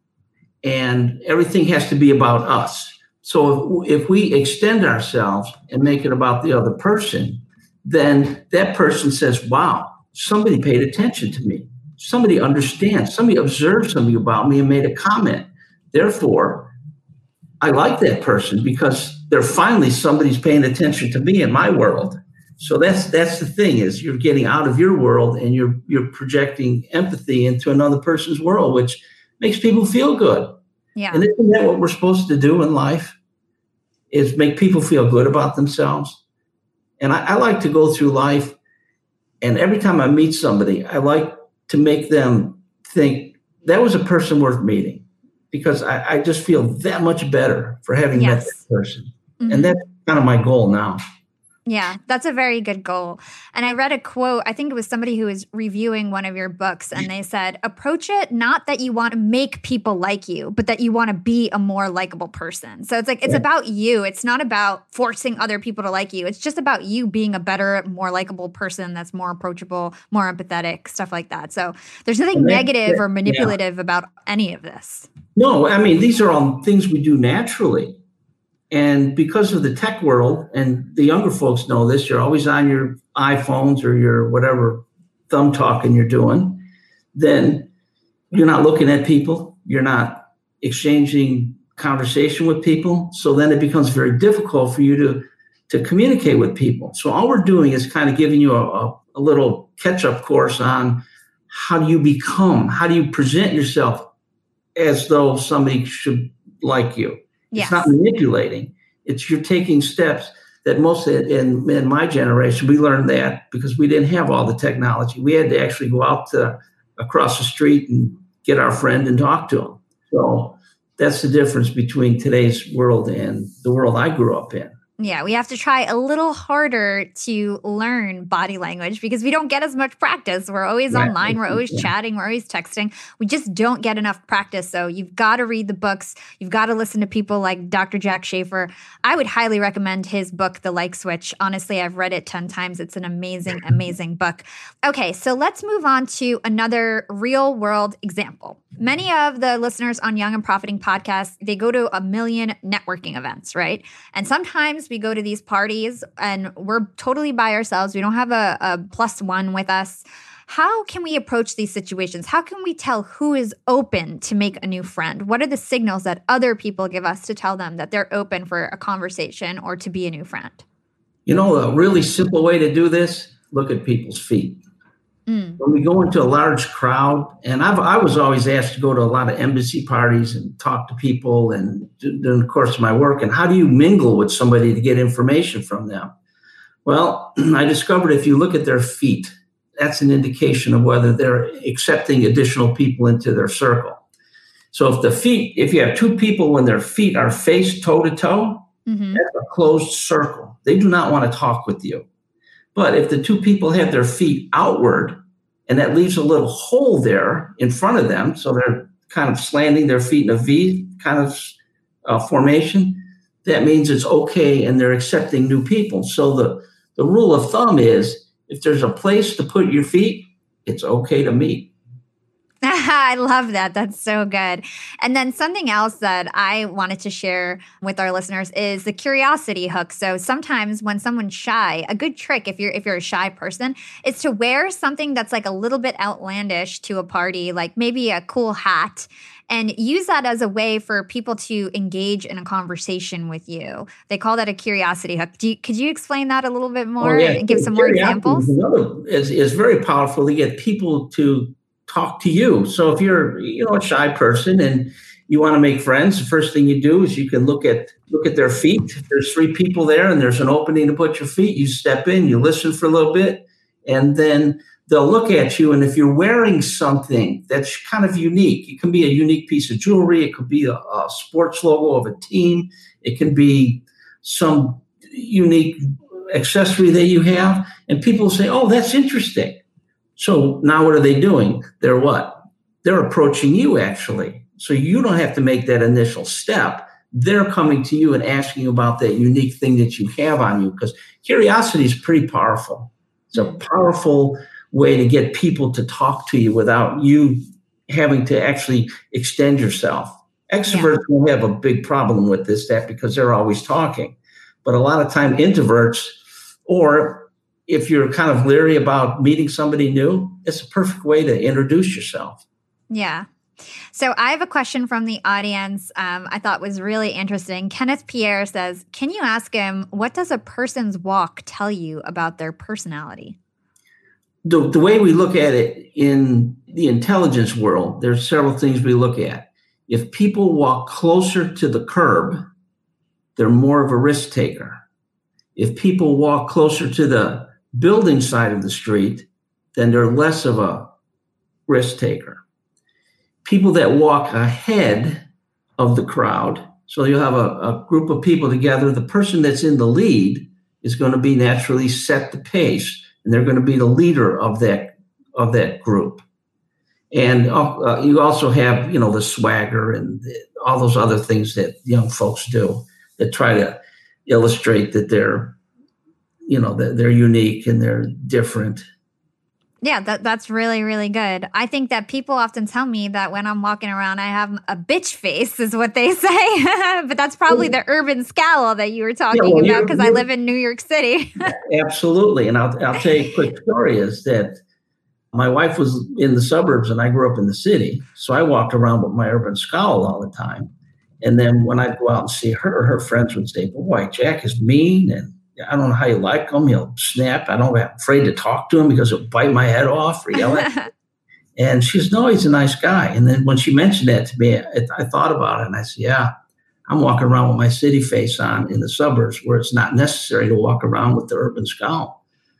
and everything has to be about us. So if, if we extend ourselves and make it about the other person, then that person says, wow, somebody paid attention to me. Somebody understands. Somebody observed something about me and made a comment. Therefore, I like that person because they're finally somebody's paying attention to me in my world. So that's that's the thing is you're getting out of your world and you're you're projecting empathy into another person's world, which makes people feel good. Yeah. And isn't that what we're supposed to do in life? is make people feel good about themselves. And I, I like to go through life, and every time I meet somebody, I like to make them think that was a person worth meeting, because I, I just feel that much better for having yes. met that person. Mm-hmm. And that's kind of my goal now. Yeah, that's a very good goal. And I read a quote, I think it was somebody who was reviewing one of your books, and they said, approach it not that you want to make people like you, but that you want to be a more likable person. So it's like, it's yeah. about you. It's not about forcing other people to like you. It's just about you being a better, more likable person that's more approachable, more empathetic, stuff like that. So there's nothing that, negative that, or manipulative yeah. about any of this. No, I mean, these are all things we do naturally. And because of the tech world, and the younger folks know this, you're always on your iPhones or your whatever thumb talking you're doing, then you're not looking at people. You're not exchanging conversation with people. So then it becomes very difficult for you to, to communicate with people. So all we're doing is kind of giving you a, a, a little catch-up course on how do you become, how do you present yourself as though somebody should like you. Yes. It's not manipulating. It's you're taking steps that most in, in my generation, we learned that because we didn't have all the technology. We had to actually go out to across the street and get our friend and talk to him. So that's the difference between today's world and the world I grew up in. Yeah, we have to try a little harder to learn body language because we don't get as much practice. We're always right. online. We're always yeah. chatting. We're always texting. We just don't get enough practice. So you've got to read the books. You've got to listen to people like Doctor Jack Schafer. I would highly recommend his book, The Like Switch. Honestly, I've read it ten times. It's an amazing, amazing book. Okay, so let's move on to another real world example. Many of the listeners on Young and Profiting Podcast, they go to a million networking events, right? And sometimes we go to these parties and we're totally by ourselves. We don't have a, a plus one with us. How can we approach these situations? How can we tell who is open to make a new friend? What are the signals that other people give us to tell them that they're open for a conversation or to be a new friend? You know, a really simple way to do this, look at people's feet. Mm. When we go into a large crowd, and I've, I was always asked to go to a lot of embassy parties and talk to people and during the course of my work, and how do you mingle with somebody to get information from them? Well, I discovered if you look at their feet, that's an indication of whether they're accepting additional people into their circle. So if the feet, if you have two people when their feet are faced toe to toe, mm-hmm. that's a closed circle. They do not want to talk with you. But if the two people have their feet outward, and that leaves a little hole there in front of them, so they're kind of slanting their feet in a V kind of uh, formation, that means it's okay and they're accepting new people. So the, the rule of thumb is if there's a place to put your feet, it's okay to meet. I love that. That's so good. And then something else that I wanted to share with our listeners is the curiosity hook. So sometimes when someone's shy, a good trick if you're if you're a shy person is to wear something that's like a little bit outlandish to a party, like maybe a cool hat, and use that as a way for people to engage in a conversation with you. They call that a curiosity hook. Do you, could you explain that a little bit more oh, yeah. and give some more examples? Another is, is very powerful to get people to talk to you. So if you're, you know, a shy person and you want to make friends, the first thing you do is you can look at look at their feet. If there's three people there and there's an opening to put your feet, you step in, you listen for a little bit, and then they'll look at you. And if you're wearing something that's kind of unique, it can be a unique piece of jewelry, it could be a, a sports logo of a team, it can be some unique accessory that you have, and people say, oh, that's interesting. So now what are they doing? They're what? They're approaching you, actually. So you don't have to make that initial step. They're coming to you and asking about that unique thing that you have on you, because curiosity is pretty powerful. It's a powerful way to get people to talk to you without you having to actually extend yourself. Extroverts yeah. will have a big problem with this, that because they're always talking. But a lot of time introverts, or if you're kind of leery about meeting somebody new, it's a perfect way to introduce yourself. Yeah. So I have a question from the audience um, I thought was really interesting. Kenneth Pierre says, can you ask him, what does a person's walk tell you about their personality? The, the way we look at it in the intelligence world, there's several things we look at. If people walk closer to the curb, they're more of a risk taker. If people walk closer to the building side of the street, then they're less of a risk taker. People that walk ahead of the crowd, so you have a, a group of people together, the person that's in the lead is going to be naturally set the pace, and they're going to be the leader of that of that group. And uh, you also have, you know, the swagger and the, all those other things that young folks do that try to illustrate that they're, you know, that they're unique and they're different. Yeah, that that's really, really good. I think that people often tell me that when I'm walking around, I have a bitch face is what they say. But that's probably the urban scowl that you were talking yeah, well, about because I live in New York City. Absolutely. And I'll, I'll tell you a quick story is that my wife was in the suburbs and I grew up in the city. So I walked around with my urban scowl all the time. And then when I'd go out and see her, her friends would say, boy, Jack is mean and I don't know how you like him. He'll snap. I don't, I'm afraid to talk to him because he'll bite my head off or yell at me. And she says, no, he's a nice guy. And then when she mentioned that to me, I, I thought about it and I said, yeah, I'm walking around with my city face on in the suburbs where it's not necessary to walk around with the urban scowl.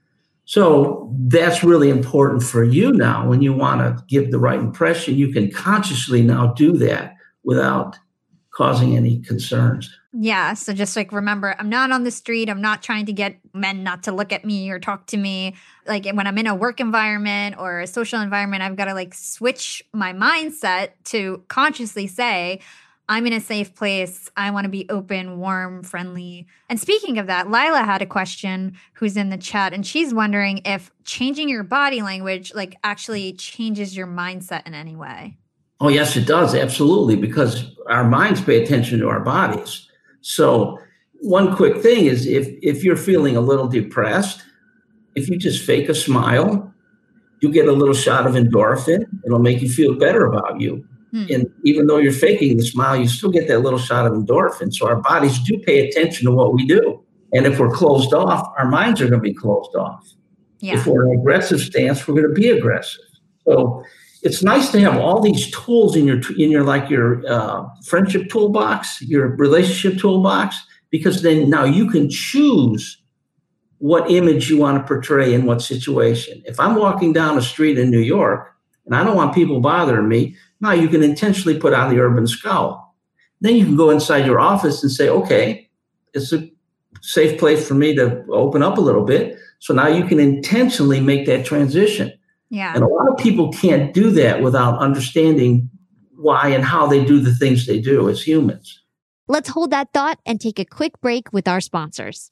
So that's really important for you now. When you want to give the right impression, you can consciously now do that without causing any concerns. Yeah. So just like, remember, I'm not on the street. I'm not trying to get men not to look at me or talk to me. Like when I'm in a work environment or a social environment, I've got to like switch my mindset to consciously say, I'm in a safe place. I want to be open, warm, friendly. And speaking of that, Lila had a question who's in the chat, and she's wondering if changing your body language like actually changes your mindset in any way. Oh, yes, it does. Absolutely. Because our minds pay attention to our bodies. So one quick thing is if, if you're feeling a little depressed, if you just fake a smile, you get a little shot of endorphin. It'll make you feel better about you. Hmm. And even though you're faking the smile, you still get that little shot of endorphin. So our bodies do pay attention to what we do. And if we're closed off, our minds are going to be closed off. Yeah. If we're in an aggressive stance, we're going to be aggressive. So it's nice to have all these tools in your, in your like your uh, friendship toolbox, your relationship toolbox, because then now you can choose what image you want to portray in what situation. If I'm walking down a street in New York and I don't want people bothering me, now you can intentionally put on the urban scowl. Then you can go inside your office and say, okay, it's a safe place for me to open up a little bit. So now you can intentionally make that transition. Yeah. And a lot of people can't do that without understanding why and how they do the things they do as humans. Let's hold that thought and take a quick break with our sponsors.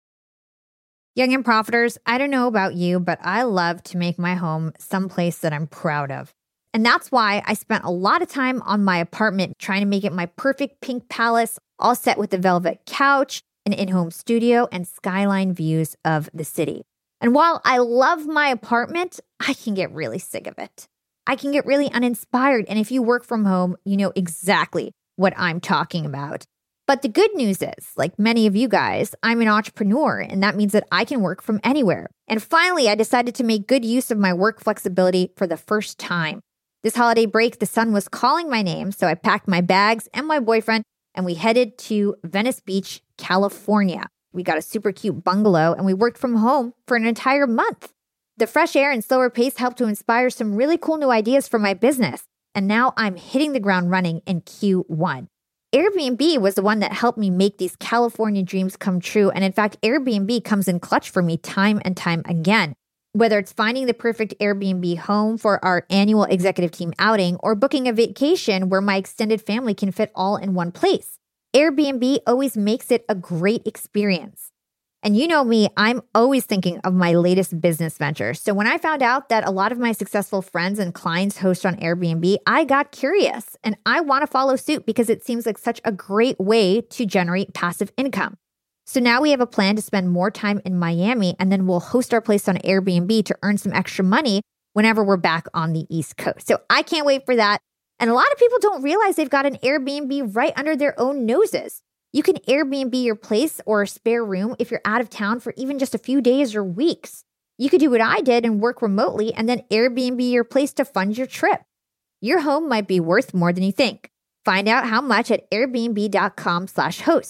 Young and Profiters, I don't know about you, but I love to make my home someplace that I'm proud of. And that's why I spent a lot of time on my apartment trying to make it my perfect pink palace, all set with a velvet couch, an in-home studio, and skyline views of the city. And while I love my apartment, I can get really sick of it. I can get really uninspired. And if you work from home, you know exactly what I'm talking about. But the good news is, like many of you guys, I'm an entrepreneur, and that means that I can work from anywhere. And finally, I decided to make good use of my work flexibility for the first time. This holiday break, the sun was calling my name, so I packed my bags and my boyfriend, and we headed to Venice Beach, California. We got a super cute bungalow, and we worked from home for an entire month. The fresh air and slower pace helped to inspire some really cool new ideas for my business, and now I'm hitting the ground running in Q one. Airbnb was the one that helped me make these California dreams come true, and in fact, Airbnb comes in clutch for me time and time again. Whether it's finding the perfect Airbnb home for our annual executive team outing or booking a vacation where my extended family can fit all in one place, Airbnb always makes it a great experience. And you know me, I'm always thinking of my latest business venture. So when I found out that a lot of my successful friends and clients host on Airbnb, I got curious and I want to follow suit because it seems like such a great way to generate passive income. So now we have a plan to spend more time in Miami, and then we'll host our place on Airbnb to earn some extra money whenever we're back on the East Coast. So I can't wait for that. And a lot of people don't realize they've got an Airbnb right under their own noses. You can Airbnb your place or a spare room if you're out of town for even just a few days or weeks. You could do what I did and work remotely and then Airbnb your place to fund your trip. Your home might be worth more than you think. Find out how much at airbnb.com slash host.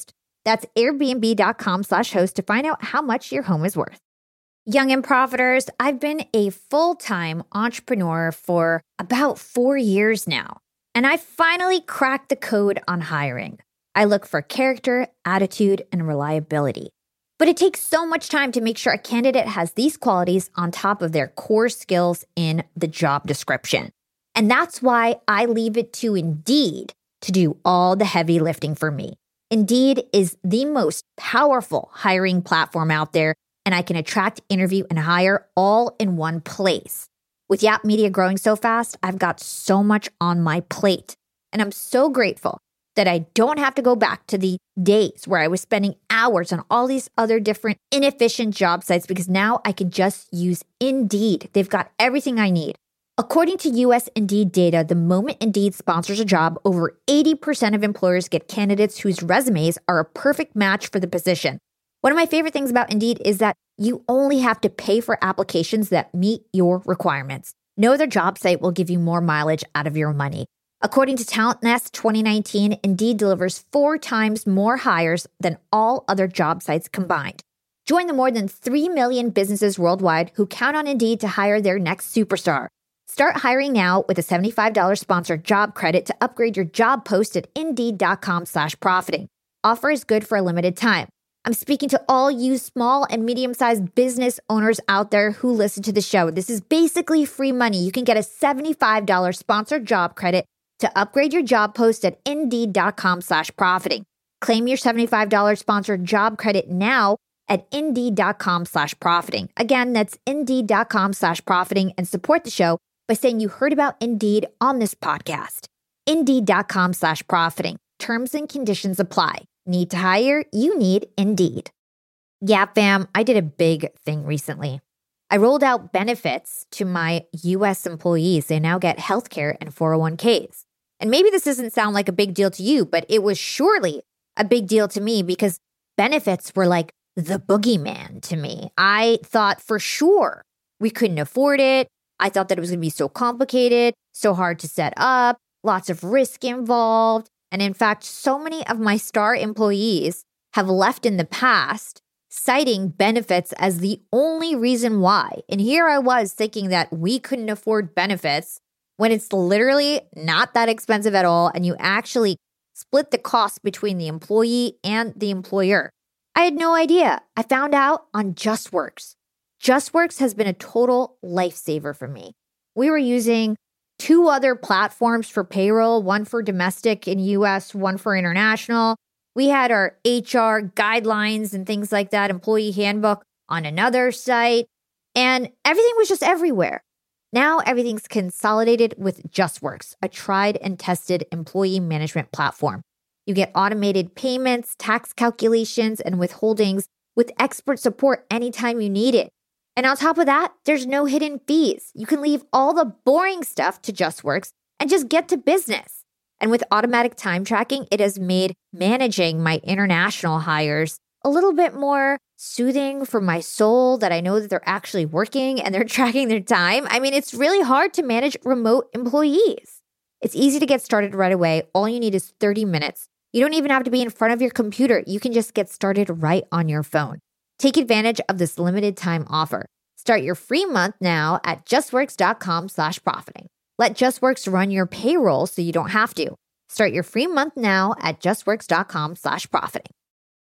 That's airbnb.com slash host to find out how much your home is worth. Young and Profiters, I've been a full-time entrepreneur for about four years now, and I finally cracked the code on hiring. I look for character, attitude, and reliability. But it takes so much time to make sure a candidate has these qualities on top of their core skills in the job description. And that's why I leave it to Indeed to do all the heavy lifting for me. Indeed is the most powerful hiring platform out there, and I can attract, interview, and hire all in one place. With Yap Media growing so fast, I've got so much on my plate, and I'm so grateful that I don't have to go back to the days where I was spending hours on all these other different inefficient job sites, because now I can just use Indeed. They've got everything I need. According to U S Indeed data, the moment Indeed sponsors a job, over eighty percent of employers get candidates whose resumes are a perfect match for the position. One of my favorite things about Indeed is that you only have to pay for applications that meet your requirements. No other job site will give you more mileage out of your money. According to Talent Nest twenty nineteen, Indeed delivers four times more hires than all other job sites combined. Join the more than three million businesses worldwide who count on Indeed to hire their next superstar. Start hiring now with a seventy-five dollars sponsored job credit to upgrade your job post at Indeed.com slash profiting. Offer is good for a limited time. I'm speaking to all you small and medium-sized business owners out there who listen to the show. This is basically free money. You can get a seventy-five dollars sponsored job credit to upgrade your job post at Indeed.com slash profiting. Claim your seventy-five dollars sponsored job credit now at Indeed.com slash profiting. Again, that's Indeed.com slash profiting, and support the show by saying you heard about Indeed on this podcast. Indeed.com slash profiting. Terms and conditions apply. Need to hire? You need Indeed. Yeah, fam, I did a big thing recently. I rolled out benefits to my U S employees. They now get healthcare and four oh one k's. And maybe this doesn't sound like a big deal to you, but it was surely a big deal to me because benefits were like the boogeyman to me. I thought for sure we couldn't afford it. I thought that it was going to be so complicated, so hard to set up, lots of risk involved. And in fact, so many of my star employees have left in the past citing benefits as the only reason why. And here I was thinking that we couldn't afford benefits when it's literally not that expensive at all. And you actually split the cost between the employee and the employer. I had no idea. I found out on JustWorks. JustWorks has been a total lifesaver for me. We were using two other platforms for payroll, one for domestic in U S, one for international. We had our H R guidelines and things like that, employee handbook on another site, and everything was just everywhere. Now everything's consolidated with JustWorks, a tried and tested employee management platform. You get automated payments, tax calculations, and withholdings with expert support anytime you need it. And on top of that, there's no hidden fees. You can leave all the boring stuff to JustWorks and just get to business. And with automatic time tracking, it has made managing my international hires a little bit more soothing for my soul, that I know that they're actually working and they're tracking their time. I mean, it's really hard to manage remote employees. It's easy to get started right away. All you need is thirty minutes. You don't even have to be in front of your computer. You can just get started right on your phone. Take advantage of this limited time offer. Start your free month now at justworks.com slash profiting. Let JustWorks run your payroll so you don't have to. Start your free month now at justworks.com slash profiting.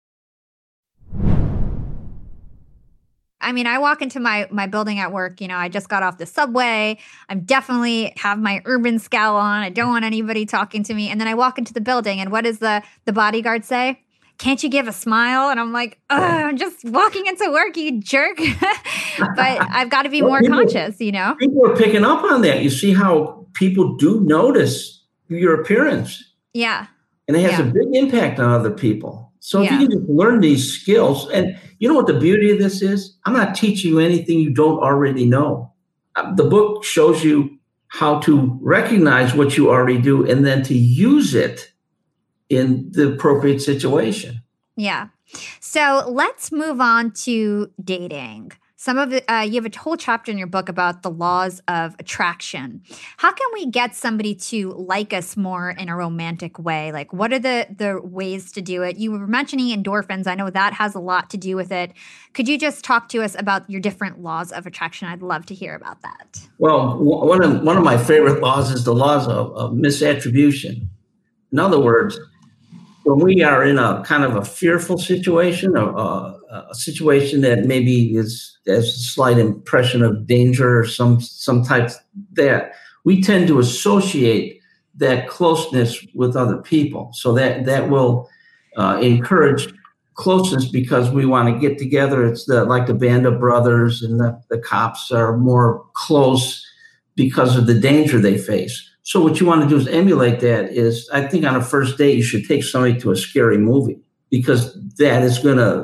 I mean, I walk into my my building at work, you know, I just got off the subway. I'm definitely have my urban scowl on. I don't want anybody talking to me. And then I walk into the building, and what does the, the bodyguard say? Can't you give a smile? And I'm like, I'm just walking into work, you jerk. But I've got to be well, more people, conscious, you know? People are picking up on that. You see how people do notice your appearance. Yeah. And it has yeah. a big impact on other people. So if yeah. you can just learn these skills, and you know what the beauty of this is? I'm not teaching you anything you don't already know. The book shows you how to recognize what you already do and then to use it in the appropriate situation. Yeah. So let's move on to dating. Some of it, uh, you have a whole chapter in your book about the laws of attraction. How can we get somebody to like us more in a romantic way? Like, what are the the ways to do it? You were mentioning endorphins. I know that has a lot to do with it. Could you just talk to us about your different laws of attraction? I'd love to hear about that. Well, one of one of my favorite laws is the laws of, of misattribution. In other words, when we are in a kind of a fearful situation, or a, a situation that maybe is has a slight impression of danger or some some type that, we tend to associate that closeness with other people. So that that will uh, encourage closeness because we want to get together. It's the, like the band of brothers, and the, the cops are more close because of the danger they face. So what you want to do is emulate that. Is, I think on a first date, you should take somebody to a scary movie, because that is going to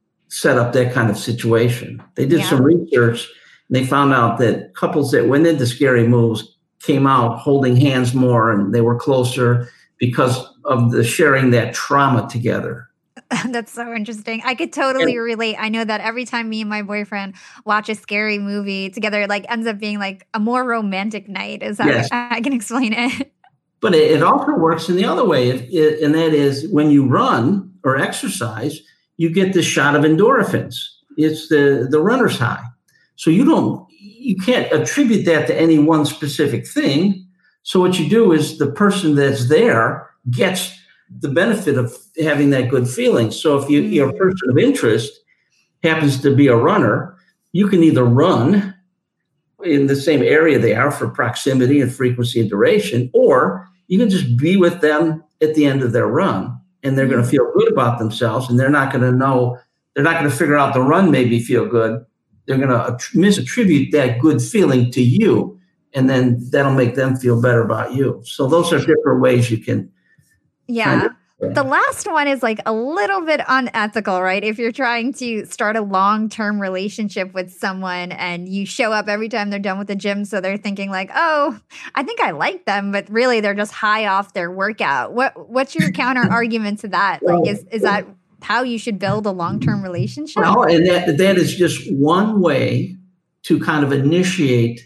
set up that kind of situation. They did yeah. some research, and they found out that couples that went into scary movies came out holding hands more, and they were closer because of the sharing that trauma together. That's so interesting. I could totally and, relate. I know that every time me and my boyfriend watch a scary movie together, it like ends up being like a more romantic night. Is that yes. I can explain it? But it, it also works in the other way, it, it, and that is when you run or exercise, you get this shot of endorphins. It's the the runner's high. So you don't, you can't attribute that to any one specific thing. So what you do is the person that's there gets the benefit of having that good feeling. So if you, mm-hmm. you're a person of interest, happens to be a runner, you can either run in the same area they are for proximity and frequency and duration, or you can just be with them at the end of their run, and they're mm-hmm. going to feel good about themselves, and they're not going to know, they're not going to figure out the run made me feel good. They're going to misattribute that good feeling to you, and then that'll make them feel better about you. So those are different ways you can. Yeah. Kind of, yeah. The last one is like a little bit unethical, right? If you're trying to start a long-term relationship with someone and you show up every time they're done with the gym, so they're thinking like, oh, I think I like them, but really they're just high off their workout. What What's your counter argument to that? Like, is, is that how you should build a long-term relationship? Well, and that that is just one way to kind of initiate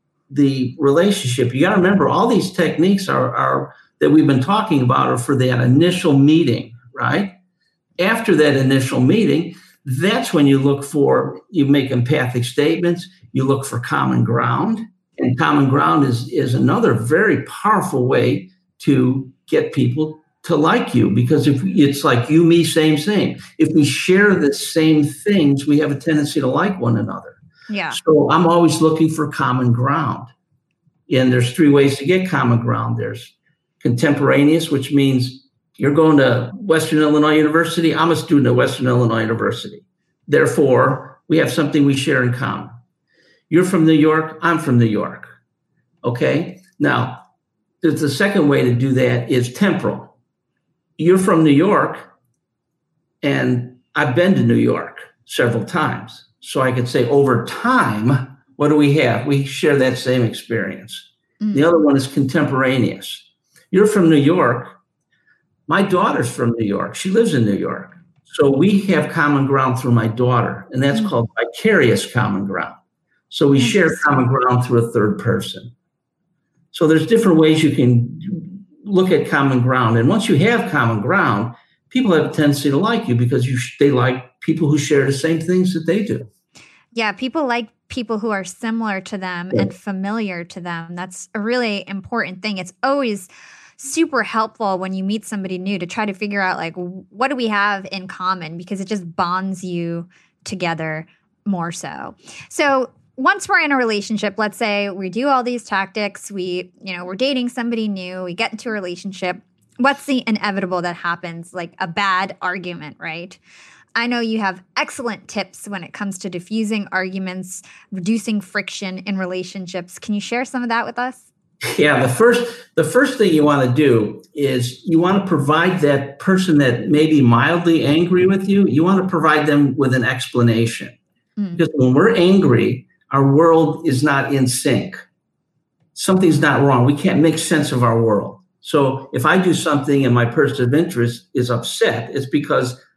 the relationship. You got to remember, all these techniques are are that we've been talking about are for that initial meeting, right? After that initial meeting, that's when you look for, you make empathic statements, you look for common ground. And common ground is, is another very powerful way to get people to like you, because if it's like you, me, same, same. If we share the same things, we have a tendency to like one another. Yeah. So I'm always looking for common ground. And there's three ways to get common ground. There's contemporaneous, which means you're going to Western Illinois University. I'm a student at Western Illinois University. Therefore, we have something we share in common. You're from New York. I'm from New York. Okay. Now, the second way to do that is temporal. You're from New York, and I've been to New York several times. So I could say over time, what do we have? We share that same experience. Mm. The other one is contemporaneous. You're from New York. My daughter's from New York. She lives in New York. So we have common ground through my daughter, and that's mm. called vicarious common ground. So we share common ground through a third person. So there's different ways you can look at common ground. And once you have common ground, people have a tendency to like you because you they like people who share the same things that they do. Yeah, people like people who are similar to them yeah. and familiar to them. That's a really important thing. It's always super helpful when you meet somebody new to try to figure out, like, what do we have in common? Because it just bonds you together more so. So once we're in a relationship, let's say we do all these tactics, we, you know, we're dating somebody new, we get into a relationship. What's the inevitable that happens? Like a bad argument, right? I know you have excellent tips when it comes to diffusing arguments, reducing friction in relationships. Can you share some of that with us? Yeah, the first the first thing you want to do is you want to provide that person that may be mildly angry with you, you want to provide them with an explanation. Mm. Because when we're angry, our world is not in sync. Something's not wrong. We can't make sense of our world. So if I do something and my person of interest is upset, it's because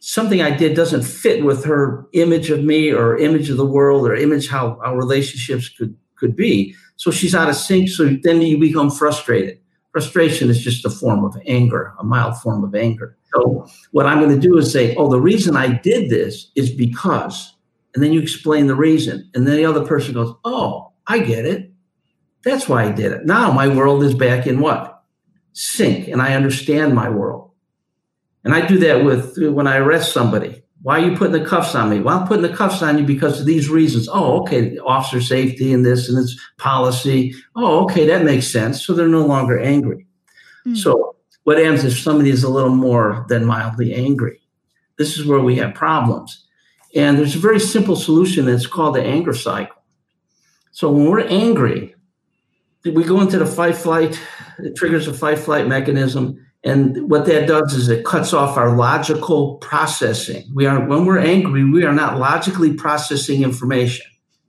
something I did doesn't fit with her image of me or image of the world or image how our relationships could, could be. So she's out of sync. So then you become frustrated. Frustration is just a form of anger, a mild form of anger. So what I'm going to do is say, oh, the reason I did this is because, and then you explain the reason. And then the other person goes, oh, I get it. That's why I did it. Now my world is back in what? Sync. And I understand my world. And I do that with when I arrest somebody. Why are you putting the cuffs on me? Well, I'm putting the cuffs on you because of these reasons. Oh, okay, officer safety and this and this policy. Oh, okay, that makes sense. So they're no longer angry. Mm. So what happens if somebody is a little more than mildly angry? This is where we have problems. And there's a very simple solution that's called the anger cycle. So when we're angry, we go into the fight flight, it triggers a fight flight mechanism. And what that does is it cuts off our logical processing. We are, when we're angry, we are not logically processing information.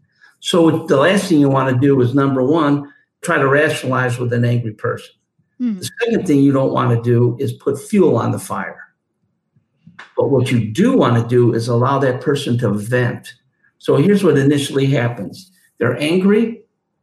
So the last thing you want to do is, number one, try to rationalize with an angry person. Mm. The second thing you don't want to do is put fuel on the fire. But what you do want to do is allow that person to vent. So here's what initially happens. They're angry.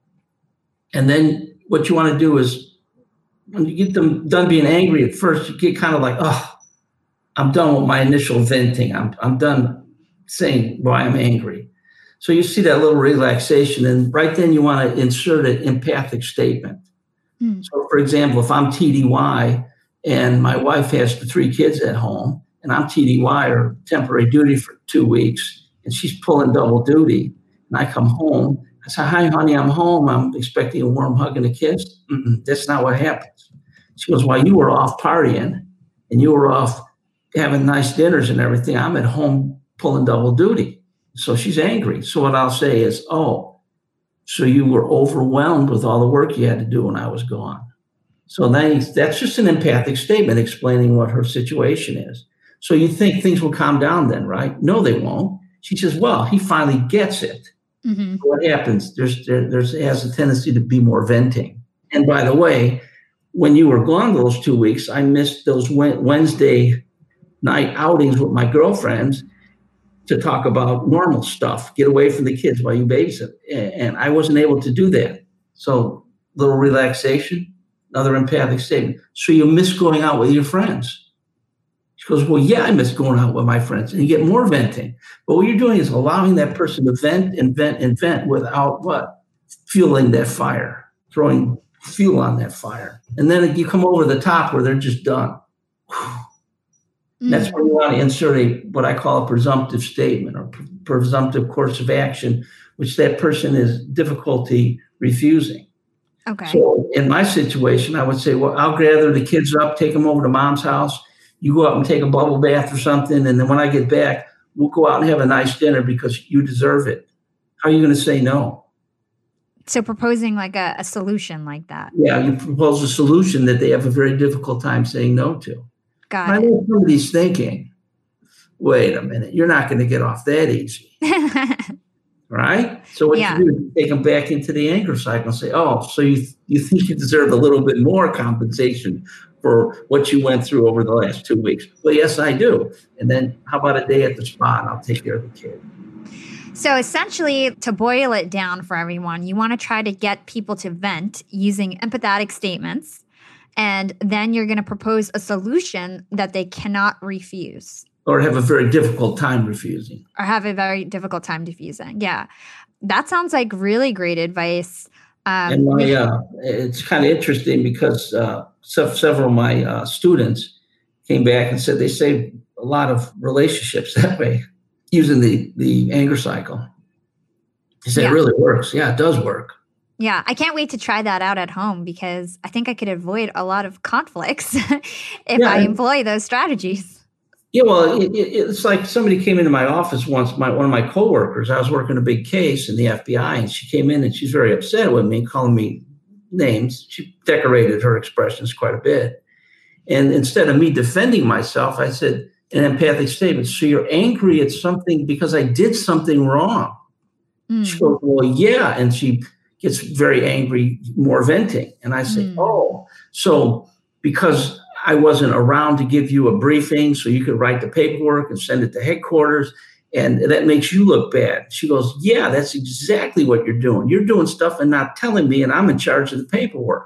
And then what you want to do is, when you get them done being angry at first, you get kind of like, oh, I'm done with my initial venting. I'm I'm done saying why I'm angry. So you see that little relaxation, and right then you want to insert an empathic statement. Mm. So for example, if I'm T D Y and my wife has the three kids at home, and I'm T D Y or temporary duty for two weeks, and she's pulling double duty, and I come home, I say, hi, honey, I'm home. I'm expecting a warm hug and a kiss. Mm-mm, that's not what happens. She goes, while you were off partying and you were off having nice dinners and everything, I'm at home pulling double duty. So she's angry. So what I'll say is, oh, so you were overwhelmed with all the work you had to do when I was gone. So then that's just an empathic statement explaining what her situation is. So you think things will calm down then, right? No, they won't. She says, well, he finally gets it. Mm-hmm. What happens? There's there, there's it has a tendency to be more venting. And by the way, when you were gone those two weeks, I missed those Wednesday night outings with my girlfriends to talk about normal stuff, get away from the kids while you babysit. And I wasn't able to do that. So little relaxation, another empathic statement. So you miss going out with your friends. She goes, well, yeah, I miss going out with my friends. And you get more venting. But what you're doing is allowing that person to vent and vent and vent without what? Fueling that fire, throwing fuel on that fire. And then you come over the top where they're just done. Mm-hmm. That's where you want to insert a what I call a presumptive statement or pre- presumptive course of action, which that person is difficulty refusing. Okay. So in my situation, I would say, well, I'll gather the kids up, take them over to mom's house. You go out and take a bubble bath or something. And then when I get back, we'll go out and have a nice dinner because you deserve it. How are you going to say no? So proposing like a, a solution like that. Yeah, you propose a solution that they have a very difficult time saying no to. Got I it. know somebody's thinking, wait a minute, you're not going to get off that easy. Right? So what yeah. you do is take them back into the anger cycle and say, oh, so you you think you deserve a little bit more compensation for what you went through over the last two weeks. Well, yes, I do. And then how about a day at the spa and I'll take care of the kid. So essentially, to boil it down for everyone, you want to try to get people to vent using empathetic statements. And then you're going to propose a solution that they cannot refuse. Or have a very difficult time refusing. Or have a very difficult time refusing. Yeah. That sounds like really great advice. Um, and my, uh, it's kind of interesting because uh, several of my uh, students came back and said they saved a lot of relationships that way using the, the anger cycle. They say yeah. it really works. Yeah, it does work. Yeah, I can't wait to try that out at home because I think I could avoid a lot of conflicts if yeah, I employ those strategies. Yeah, well, it, it, it's like somebody came into my office once, my one of my coworkers. I was working a big case in the F B I, and she came in and she's very upset with me, calling me names. She decorated her expressions quite a bit. And instead of me defending myself, I said an empathic statement. So you're angry at something because I did something wrong. Mm. She goes, well, yeah. And she gets very angry, more venting. And I say, mm. oh, so because I wasn't around to give you a briefing so you could write the paperwork and send it to headquarters. And that makes you look bad. She goes, yeah, that's exactly what you're doing. You're doing stuff and not telling me, and I'm in charge of the paperwork.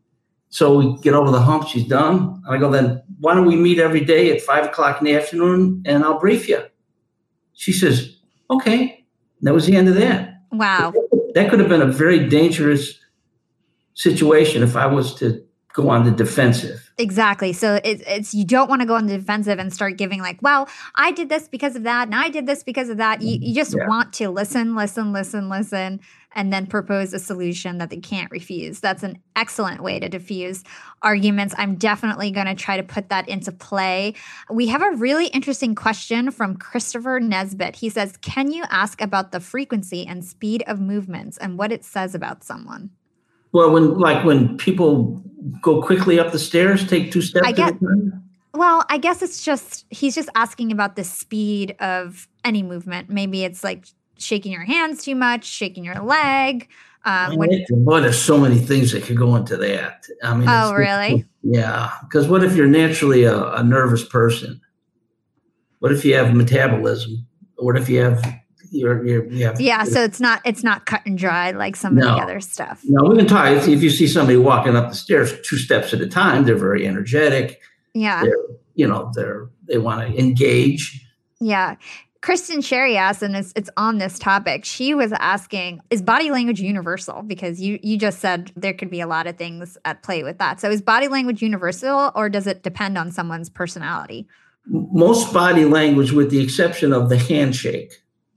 So we get over the hump. She's done. I go, then why don't we meet every day at five o'clock in the afternoon and I'll brief you? She says, okay. And that was the end of that. Wow. That could have been a very dangerous situation if I was to go on the defensive. Exactly. So it's, it's you don't want to go on the defensive and start giving like, well, I did this because of that, and I did this because of that. You, you just Yeah. want to listen, listen, listen, listen, and then propose a solution that they can't refuse. That's an excellent way to diffuse arguments. I'm definitely going to try to put that into play. We have a really interesting question from Christopher Nesbitt. He says, can you ask about the frequency and speed of movements and what it says about someone? Well, when like when people go quickly up the stairs, take two steps I get- at a time? Well, I guess it's just, he's just asking about the speed of any movement. Maybe it's like shaking your hands too much, shaking your leg. Um, when, Boy, there's so many things that could go into that. I mean, oh, it's- really? Yeah. Because what if you're naturally a, a nervous person? What if you have metabolism? What if you have you're, you're, you have Yeah, so it's not it's not cut and dry like some No. of the other stuff. No, we can talk. If if you see somebody walking up the stairs two steps at a time, they're very energetic. Yeah, They're, you know, they're they want to engage. yeah. Kristen Sherry asked, and it's, it's on this topic. She was asking, is body language universal? Because you you just said there could be a lot of things at play with that. So is body language universal, or does it depend on someone's personality? Most body language, with the exception of the handshake,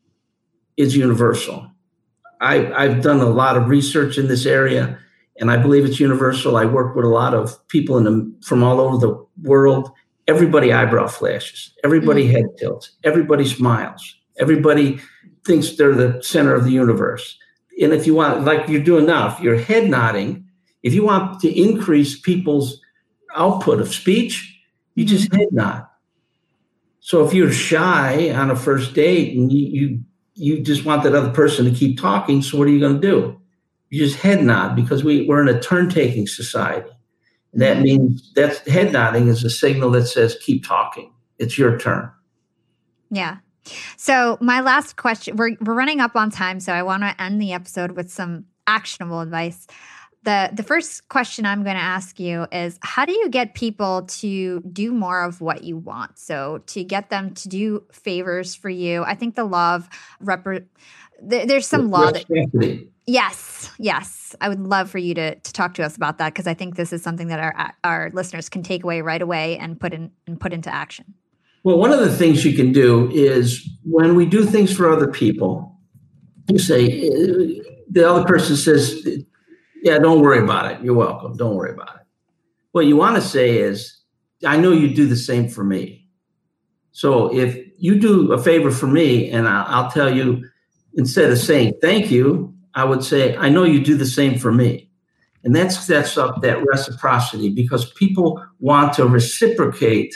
is universal. I, I've done a lot of research in this area, and I believe it's universal. I work with a lot of people in the, from all over the world. Everybody eyebrow flashes. Everybody Mm. head tilts. Everybody smiles. Everybody thinks they're the center of the universe. And if you want, like you're doing now, if you're head nodding, if you want to increase people's output of speech, you Mhm. just head nod. So if you're shy on a first date and you, you you just want that other person to keep talking, so what are you going to do? You just head nod, because we, we're in a turn-taking society. And that means that's head nodding is a signal that says keep talking. It's your turn. Yeah. So my last question, we're we're running up on time, so I want to end the episode with some actionable advice. The the first question I'm going to ask you is, how do you get people to do more of what you want? So to get them to do favors for you, I think the law of repre- there, there's some law that Reciprocity. yes, yes. I would love for you to to talk to us about that, because I think this is something that our our listeners can take away right away and put in and put into action. Well, one of the things you can do is when we do things for other people, you say, uh, the other person says, yeah, don't worry about it. You're welcome. Don't worry about it. What you want to say is, I know you do the same for me. So if you do a favor for me, and I'll, I'll tell you, instead of saying thank you, I would say, I know you do the same for me. And that sets up that reciprocity, because people want to reciprocate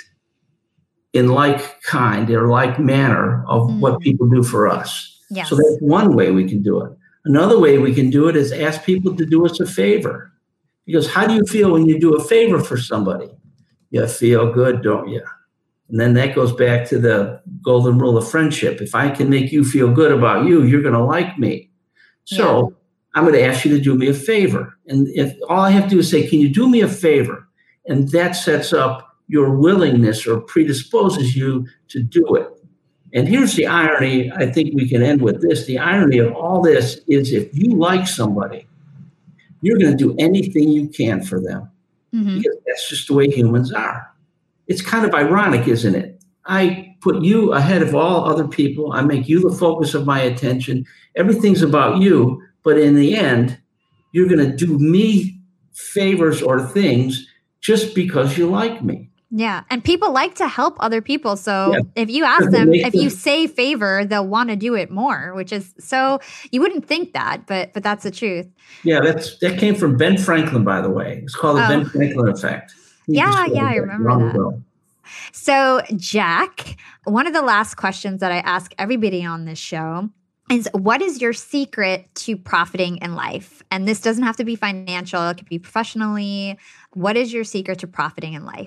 in like kind or like manner of Mm. what people do for us. Yes. So that's one way we can do it. Another way we can do it is ask people to do us a favor. Because how do you feel when you do a favor for somebody? You feel good, don't you? And then that goes back to the golden rule of friendship. If I can make you feel good about you, you're going to like me. So I'm going to ask you to do me a favor. And if all I have to do is say, can you do me a favor? And that sets up your willingness or predisposes you to do it. And here's the irony. I think we can end with this. The irony of all this is, if you like somebody, you're going to do anything you can for them. Mhm. Because that's just the way humans are. It's kind of ironic, isn't it? I put you ahead of all other people. I make you the focus of my attention. Everything's about you. But in the end, you're going to do me favors or things just because you like me. Yeah. And people like to help other people. So Yeah. if you ask Does it them, make if you sense? say favor, they'll want to do it more, which is so you wouldn't think that, but but that's the truth. Yeah, that's that came from Ben Franklin, by the way. It's called the Oh. Ben Franklin effect. He Yeah, described yeah, I that remember long that. ago. So, Jack, one of the last questions that I ask everybody on this show is, what is your secret to profiting in life? And this doesn't have to be financial, it could be professionally. What is your secret to profiting in life?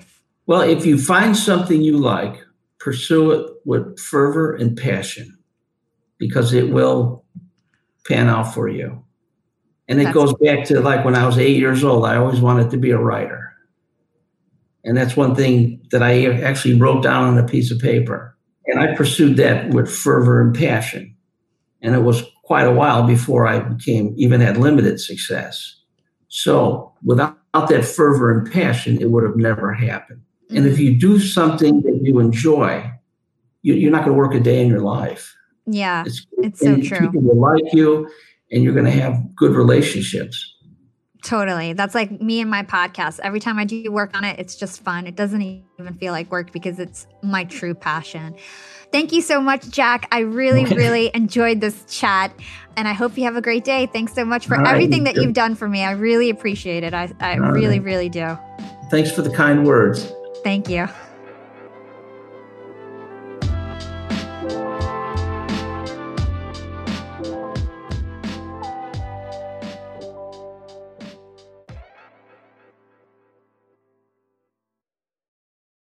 Well, if you find something you like, pursue it with fervor and passion, because it will pan out for you. And it That's goes back to like when I was eight years old, I always wanted to be a writer. And that's one thing that I actually wrote down on a piece of paper. And I pursued that with fervor and passion. And it was quite a while before I became, even had limited success. So without that fervor and passion, it would have never happened. And if you do something that you enjoy, you, you're not going to work a day in your life. Yeah, It's, it's so true. People will like you, and you're going to have good relationships. Totally. That's like me and my podcast. Every time I do work on it, it's just fun. It doesn't even feel like work because it's my true passion. Thank you so much, Jack. I really, really enjoyed this chat, and I hope you have a great day. Thanks so much for All right, everything that sure. you've done for me. I really appreciate it. I, I All really, right. really do. Thanks for the kind words. Thank you.